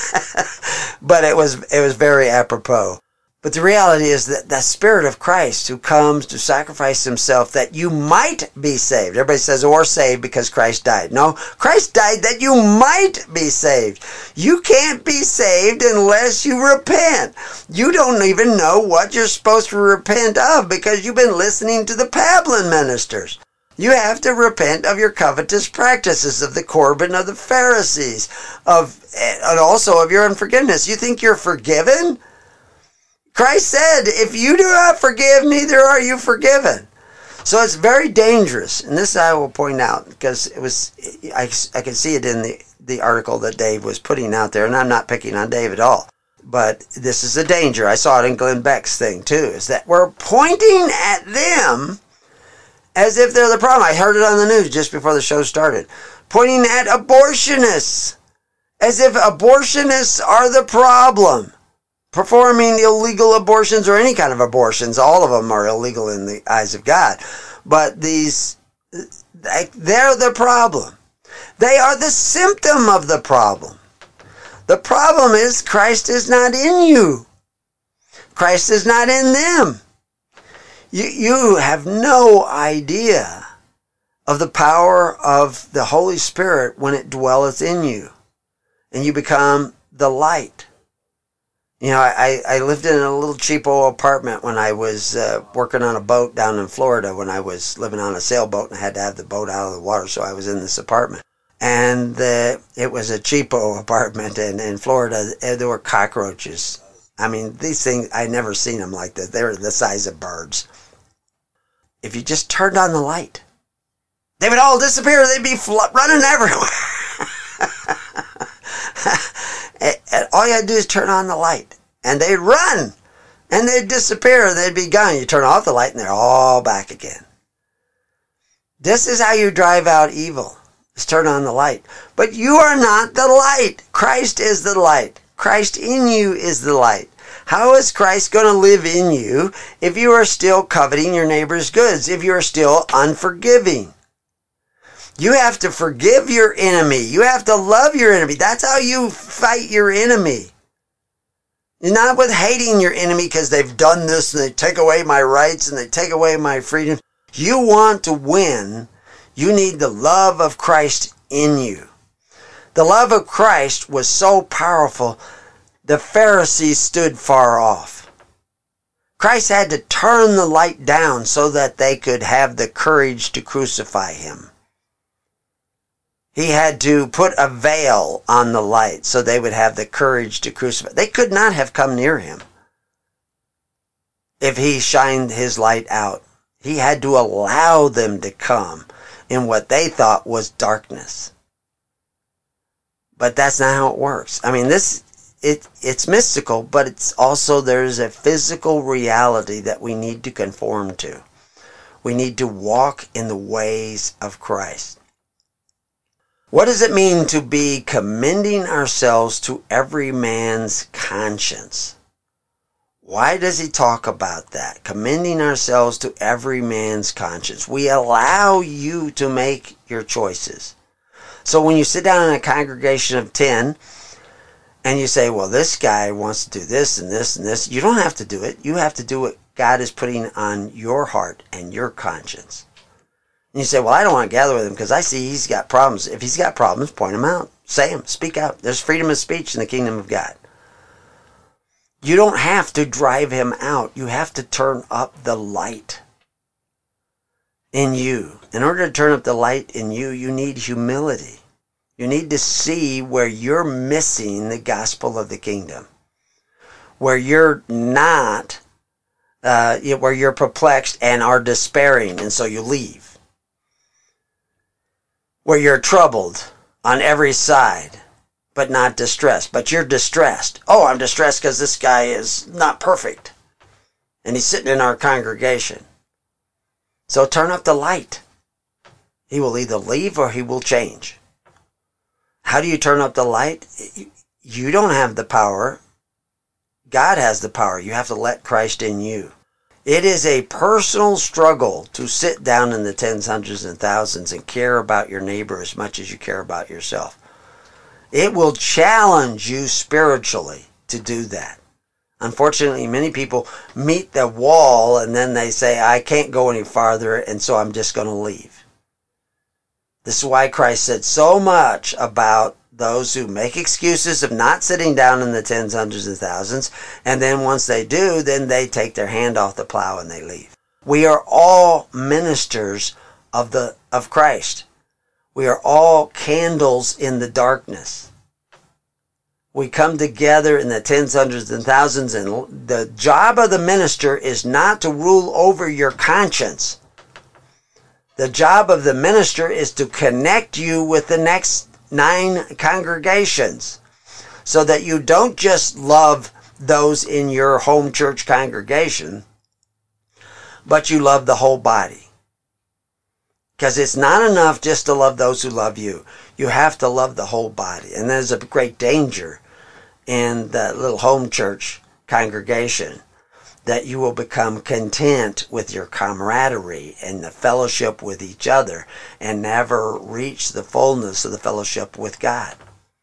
But it was it was very apropos. But the reality is that the Spirit of Christ, who comes to sacrifice himself that you might be saved. Everybody says, or saved because Christ died. No, Christ died that you might be saved. You can't be saved unless you repent. You don't even know what you're supposed to repent of because you've been listening to the Pablin ministers. You have to repent of your covetous practices, of the Corban of the Pharisees, of and also of your unforgiveness. You think you're forgiven? Christ said, if you do not forgive, neither are you forgiven. So it's very dangerous. And this I will point out because it was, I, I can see it in the, the article that Dave was putting out there, and I'm not picking on Dave at all. But this is a danger. I saw it in Glenn Beck's thing too, is that we're pointing at them as if they're the problem. I heard it on the news just before the show started. Pointing at abortionists as if abortionists are the problem. Performing illegal abortions or any kind of abortions, all of them are illegal in the eyes of God. But these, they're the problem. They are the symptom of the problem. The problem is Christ is not in you. Christ is not in them. You, you have no idea of the power of the Holy Spirit when it dwelleth in you. And you become the light. You know, I, I lived in a little cheapo apartment when I was uh, working on a boat down in Florida, when I was living on a sailboat and I had to have the boat out of the water, so I was in this apartment. And uh, it was a cheapo apartment, and in Florida, there were cockroaches. I mean, these things, I never seen them like that. They were the size of birds. If you just turned on the light, they would all disappear. They'd be fl- running everywhere. And all you had to do is turn on the light, and they'd run, and they'd disappear, they'd be gone. You turn off the light, and they're all back again. This is how you drive out evil, is turn on the light. But you are not the light. Christ is the light. Christ in you is the light. How is Christ going to live in you if you are still coveting your neighbor's goods, if you are still unforgiving? You have to forgive your enemy. You have to love your enemy. That's how you fight your enemy. You're not with hating your enemy because they've done this and they take away my rights and they take away my freedom. You want to win. You need the love of Christ in you. The love of Christ was so powerful, the Pharisees stood far off. Christ had to turn the light down so that they could have the courage to crucify him. He had to put a veil on the light so they would have the courage to crucify. They could not have come near him if he shined his light out. He had to allow them to come in what they thought was darkness. But that's not how it works. I mean, this it it's mystical, but it's also there's a physical reality that we need to conform to. We need to walk in the ways of Christ. What does it mean to be commending ourselves to every man's conscience? Why does he talk about that? Commending ourselves to every man's conscience. We allow you to make your choices. So when you sit down in a congregation of ten and you say, well, this guy wants to do this and this and this, you don't have to do it. You have to do what God is putting on your heart and your conscience. And you say, well, I don't want to gather with him because I see he's got problems. If he's got problems, point them out. Say them. Speak out. There's freedom of speech in the kingdom of God. You don't have to drive him out. You have to turn up the light in you. In order to turn up the light in you, you need humility. You need to see where you're missing the gospel of the kingdom. Where you're not, uh, where you're perplexed and are despairing, and so you leave. Where you're troubled on every side, but not distressed. But you're distressed. Oh, I'm distressed because this guy is not perfect. And he's sitting in our congregation. So turn up the light. He will either leave or he will change. How do you turn up the light? You don't have the power. God has the power. You have to let Christ in you. It is a personal struggle to sit down in the tens, hundreds, and thousands and care about your neighbor as much as you care about yourself. It will challenge you spiritually to do that. Unfortunately, many people meet the wall and then they say, I can't go any farther, and so I'm just going to leave. This is why Christ said so much about those who make excuses of not sitting down in the tens, hundreds, and thousands, and then once they do, then they take their hand off the plow and they leave. We are all ministers of the of Christ. We are all candles in the darkness. We come together in the tens, hundreds, and thousands, and the job of the minister is not to rule over your conscience. The job of the minister is to connect you with the next nine congregations so that you don't just love those in your home church congregation, but you love the whole body. Because it's not enough just to love those who love you. You have to love the whole body. And there's a great danger in the little home church congregation that you will become content with your camaraderie and the fellowship with each other and never reach the fullness of the fellowship with God.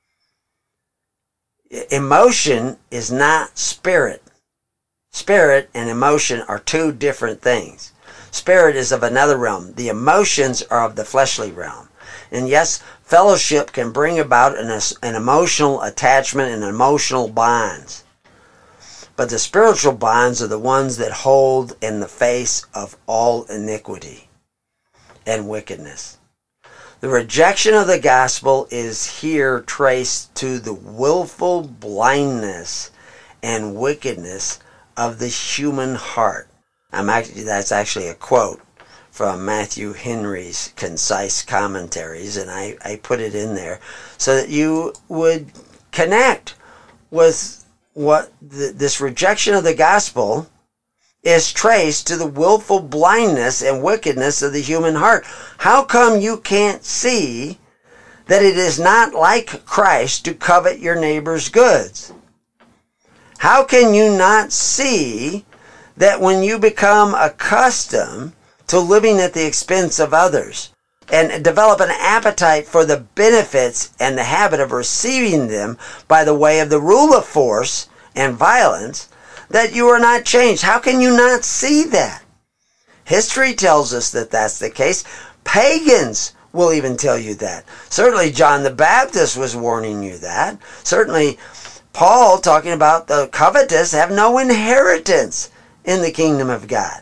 Emotion is not spirit. Spirit and emotion are two different things. Spirit is of another realm. The emotions are of the fleshly realm. And yes, fellowship can bring about an, an emotional attachment and emotional bonds. But the spiritual bonds are the ones that hold in the face of all iniquity and wickedness. The rejection of the gospel is here traced to the willful blindness and wickedness of the human heart. I'm actually, that's actually a quote from Matthew Henry's Concise Commentaries, and I, I put it in there so that you would connect with what the, this rejection of the gospel is traced to the willful blindness and wickedness of the human heart. How come you can't see that it is not like Christ to covet your neighbor's goods? How can you not see that when you become accustomed to living at the expense of others and develop an appetite for the benefits and the habit of receiving them by the way of the rule of force and violence, that you are not changed? How can you not see that? History tells us that that's the case. Pagans will even tell you that. Certainly John the Baptist was warning you that. Certainly Paul, talking about the covetous, have no inheritance in the kingdom of God.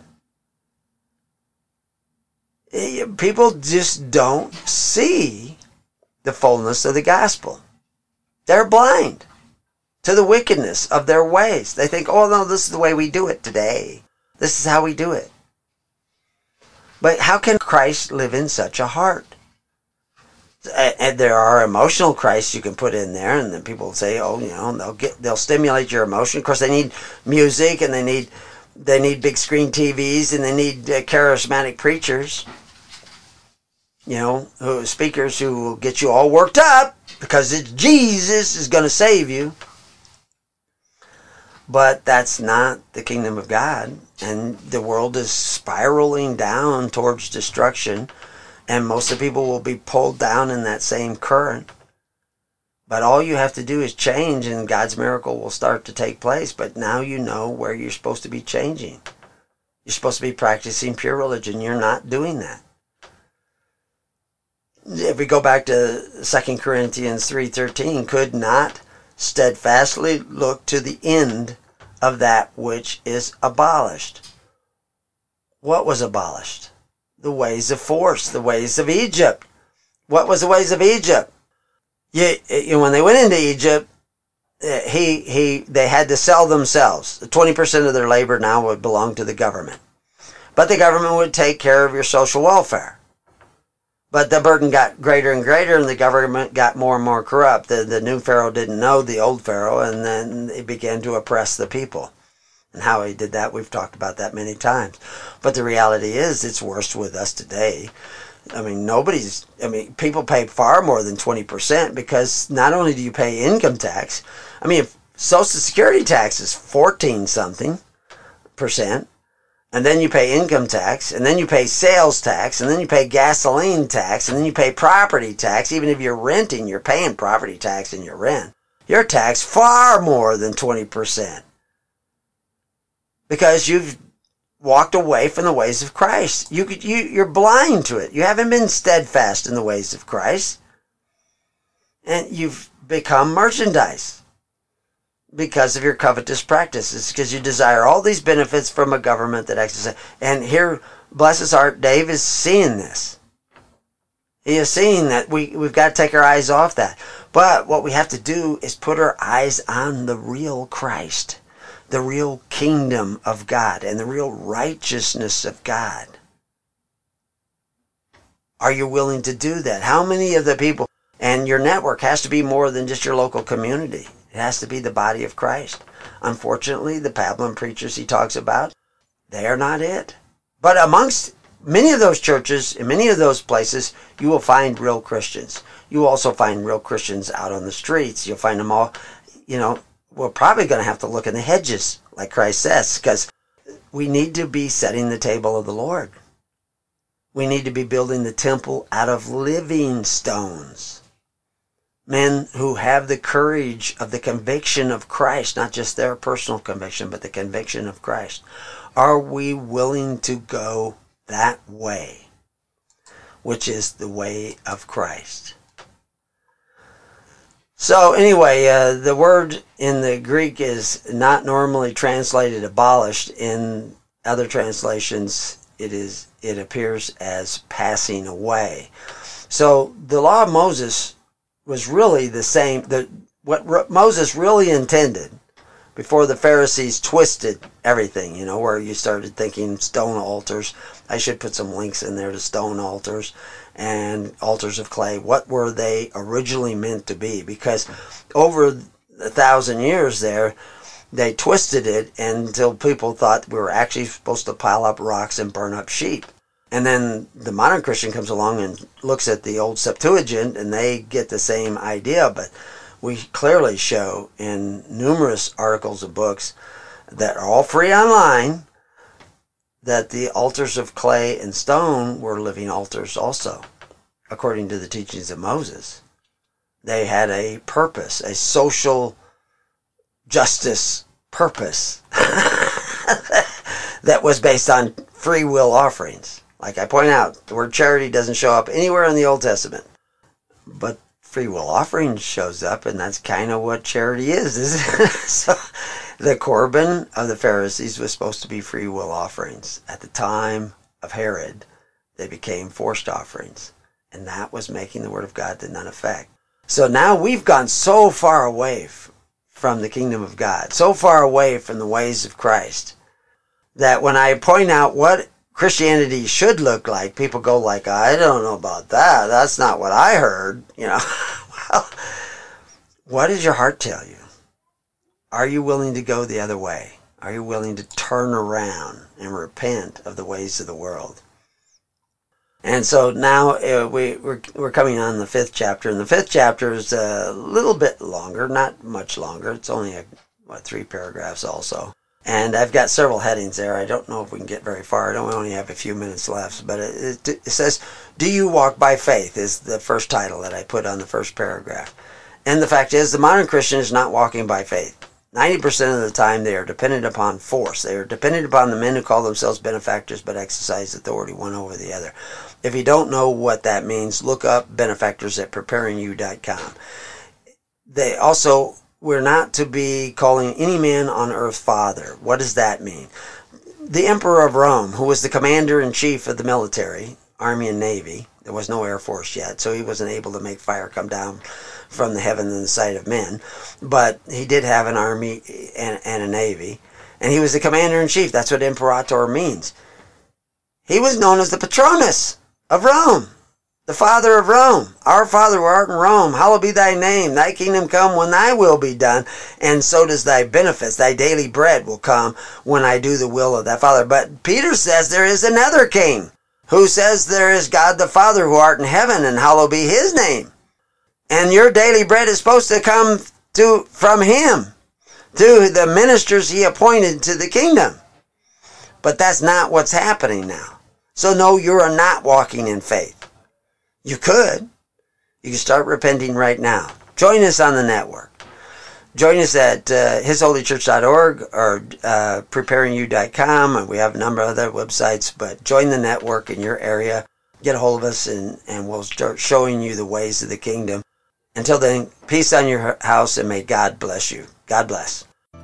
People just don't see the fullness of the gospel. They're blind to the wickedness of their ways. They think, oh no, this is the way we do it today. This is how we do it. But how can Christ live in such a heart? And there are emotional Christs you can put in there, and then people say, "Oh, you know, they'll get they'll stimulate your emotion." Of course, they need music, and they need they need big screen T Vs, and they need uh, charismatic preachers, you know, who speakers who will get you all worked up because it's Jesus is going to save you. But that's not the kingdom of God, and the world is spiraling down towards destruction. And most of the people will be pulled down in that same current. But all you have to do is change and God's miracle will start to take place. But now you know where you're supposed to be changing. You're supposed to be practicing pure religion. You're not doing that. If we go back to Second Corinthians three thirteen, could not steadfastly look to the end of that which is abolished. What was abolished? The ways of force, the ways of Egypt. What was the ways of Egypt? You, you, when they went into Egypt, he, he, they had to sell themselves. twenty percent of their labor now would belong to the government. But the government would take care of your social welfare. But the burden got greater and greater, and the government got more and more corrupt. The, the new Pharaoh didn't know the old Pharaoh, and then he began to oppress the people. And how he did that, we've talked about that many times. But the reality is, it's worse with us today. I mean, nobody's, I mean, people pay far more than twenty percent because not only do you pay income tax, I mean, if Social Security tax is fourteen something percent, and then you pay income tax, and then you pay sales tax, and then you pay gasoline tax, and then you pay property tax. Even if you're renting, you're paying property tax in your rent. You're taxed far more than twenty percent. Because you've walked away from the ways of Christ. You, you, you're blind to it. You haven't been steadfast in the ways of Christ. And you've become merchandise because of your covetous practices. Because you desire all these benefits from a government that exercises. And here, bless his heart, Dave is seeing this. He is seeing that we, we've got to take our eyes off that. But what we have to do is put our eyes on the real Christ. The real kingdom of God and the real righteousness of God. Are you willing to do that? How many of the people, and your network has to be more than just your local community. It has to be the body of Christ. Unfortunately, the Pablum preachers he talks about, they are not it. But amongst many of those churches, in many of those places, you will find real Christians. You will also find real Christians out on the streets. You'll find them all, you know, we're probably going to have to look in the hedges, like Christ says, because we need to be setting the table of the Lord. We need to be building the temple out of living stones. Men who have the courage of the conviction of Christ, not just their personal conviction, but the conviction of Christ. Are we willing to go that way, which is the way of Christ? So anyway, uh, the word in the Greek is not normally translated abolished. In other translations, it is it appears as passing away. So the law of Moses was really the same. The, what Moses really intended before the Pharisees twisted everything, you know, where you started thinking stone altars. I should put some links in there to stone altars and altars of clay. What were they originally meant to be? Because over a thousand years there, they twisted it until people thought we were actually supposed to pile up rocks and burn up sheep. And then the modern Christian comes along and looks at the old Septuagint and they get the same idea. But we clearly show in numerous articles of books that are all free online that the altars of clay and stone were living altars also, according to the teachings of Moses. They had a purpose, a social justice purpose that was based on free will offerings. Like I point out, the word charity doesn't show up anywhere in the Old Testament, but free will offering shows up, and that's kind of what charity is, isn't it? So the Corban of the Pharisees was supposed to be free will offerings. At the time of Herod, they became forced offerings, and that was making the word of God to none effect. So now we've gone so far away f- from the kingdom of God, so far away from the ways of Christ, that when I point out what Christianity should look like, people go like, I don't know about that. That's not what I heard. You know, well, what does your heart tell you? Are you willing to go the other way? Are you willing to turn around and repent of the ways of the world? And so now uh, we, we're, we're coming on the fifth chapter, and the fifth chapter is a little bit longer, not much longer. It's only, a, what, three paragraphs also. And I've got several headings there. I don't know if we can get very far. I don't only have a few minutes left. But it, it, it says, do you walk by faith is the first title that I put on the first paragraph. And the fact is, the modern Christian is not walking by faith. ninety percent of the time they are dependent upon force. They are dependent upon the men who call themselves benefactors but exercise authority one over the other. If you don't know what that means, look up benefactors at preparing you dot com. They also, we're not to be calling any man on earth father. What does that mean? The Emperor of Rome, who was the commander-in-chief of the military, Army and Navy, there was no Air Force yet, so he wasn't able to make fire come down from the heaven in the sight of men. But he did have an army and, and a navy, and he was the commander-in-chief. That's what imperator means. He was known as the Patronus of Rome, the father of Rome. Our Father who art in Rome, hallowed be thy name. Thy kingdom come when thy will be done, and so does thy benefits. Thy daily bread will come when I do the will of thy Father. But Peter says there is another king who says there is God the Father who art in heaven, and hallowed be his name. And your daily bread is supposed to come to from him, to the ministers he appointed to the kingdom. But that's not what's happening now. So no, you are not walking in faith. You could. You can start repenting right now. Join us on the network. Join us at uh, his holy church dot org or uh, preparing you dot com. We have a number of other websites, but join the network in your area. Get a hold of us, and, and we'll start showing you the ways of the kingdom. Until then, peace on your house, and may God bless you. God bless.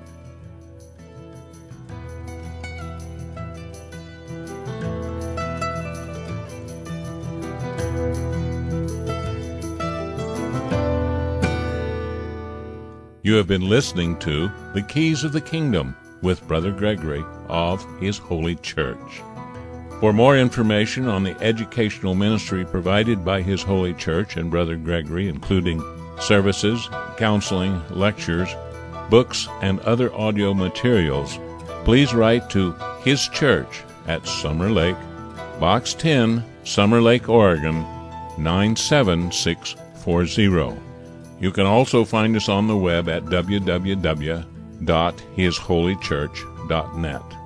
You have been listening to The Keys of the Kingdom with Brother Gregory of His Holy Church. For more information on the educational ministry provided by His Holy Church and Brother Gregory, including services, counseling, lectures, books, and other audio materials, please write to His Church at Summer Lake, Box ten, Summer Lake, Oregon, nine seven six four zero. You can also find us on the web at w w w dot his holy church dot net.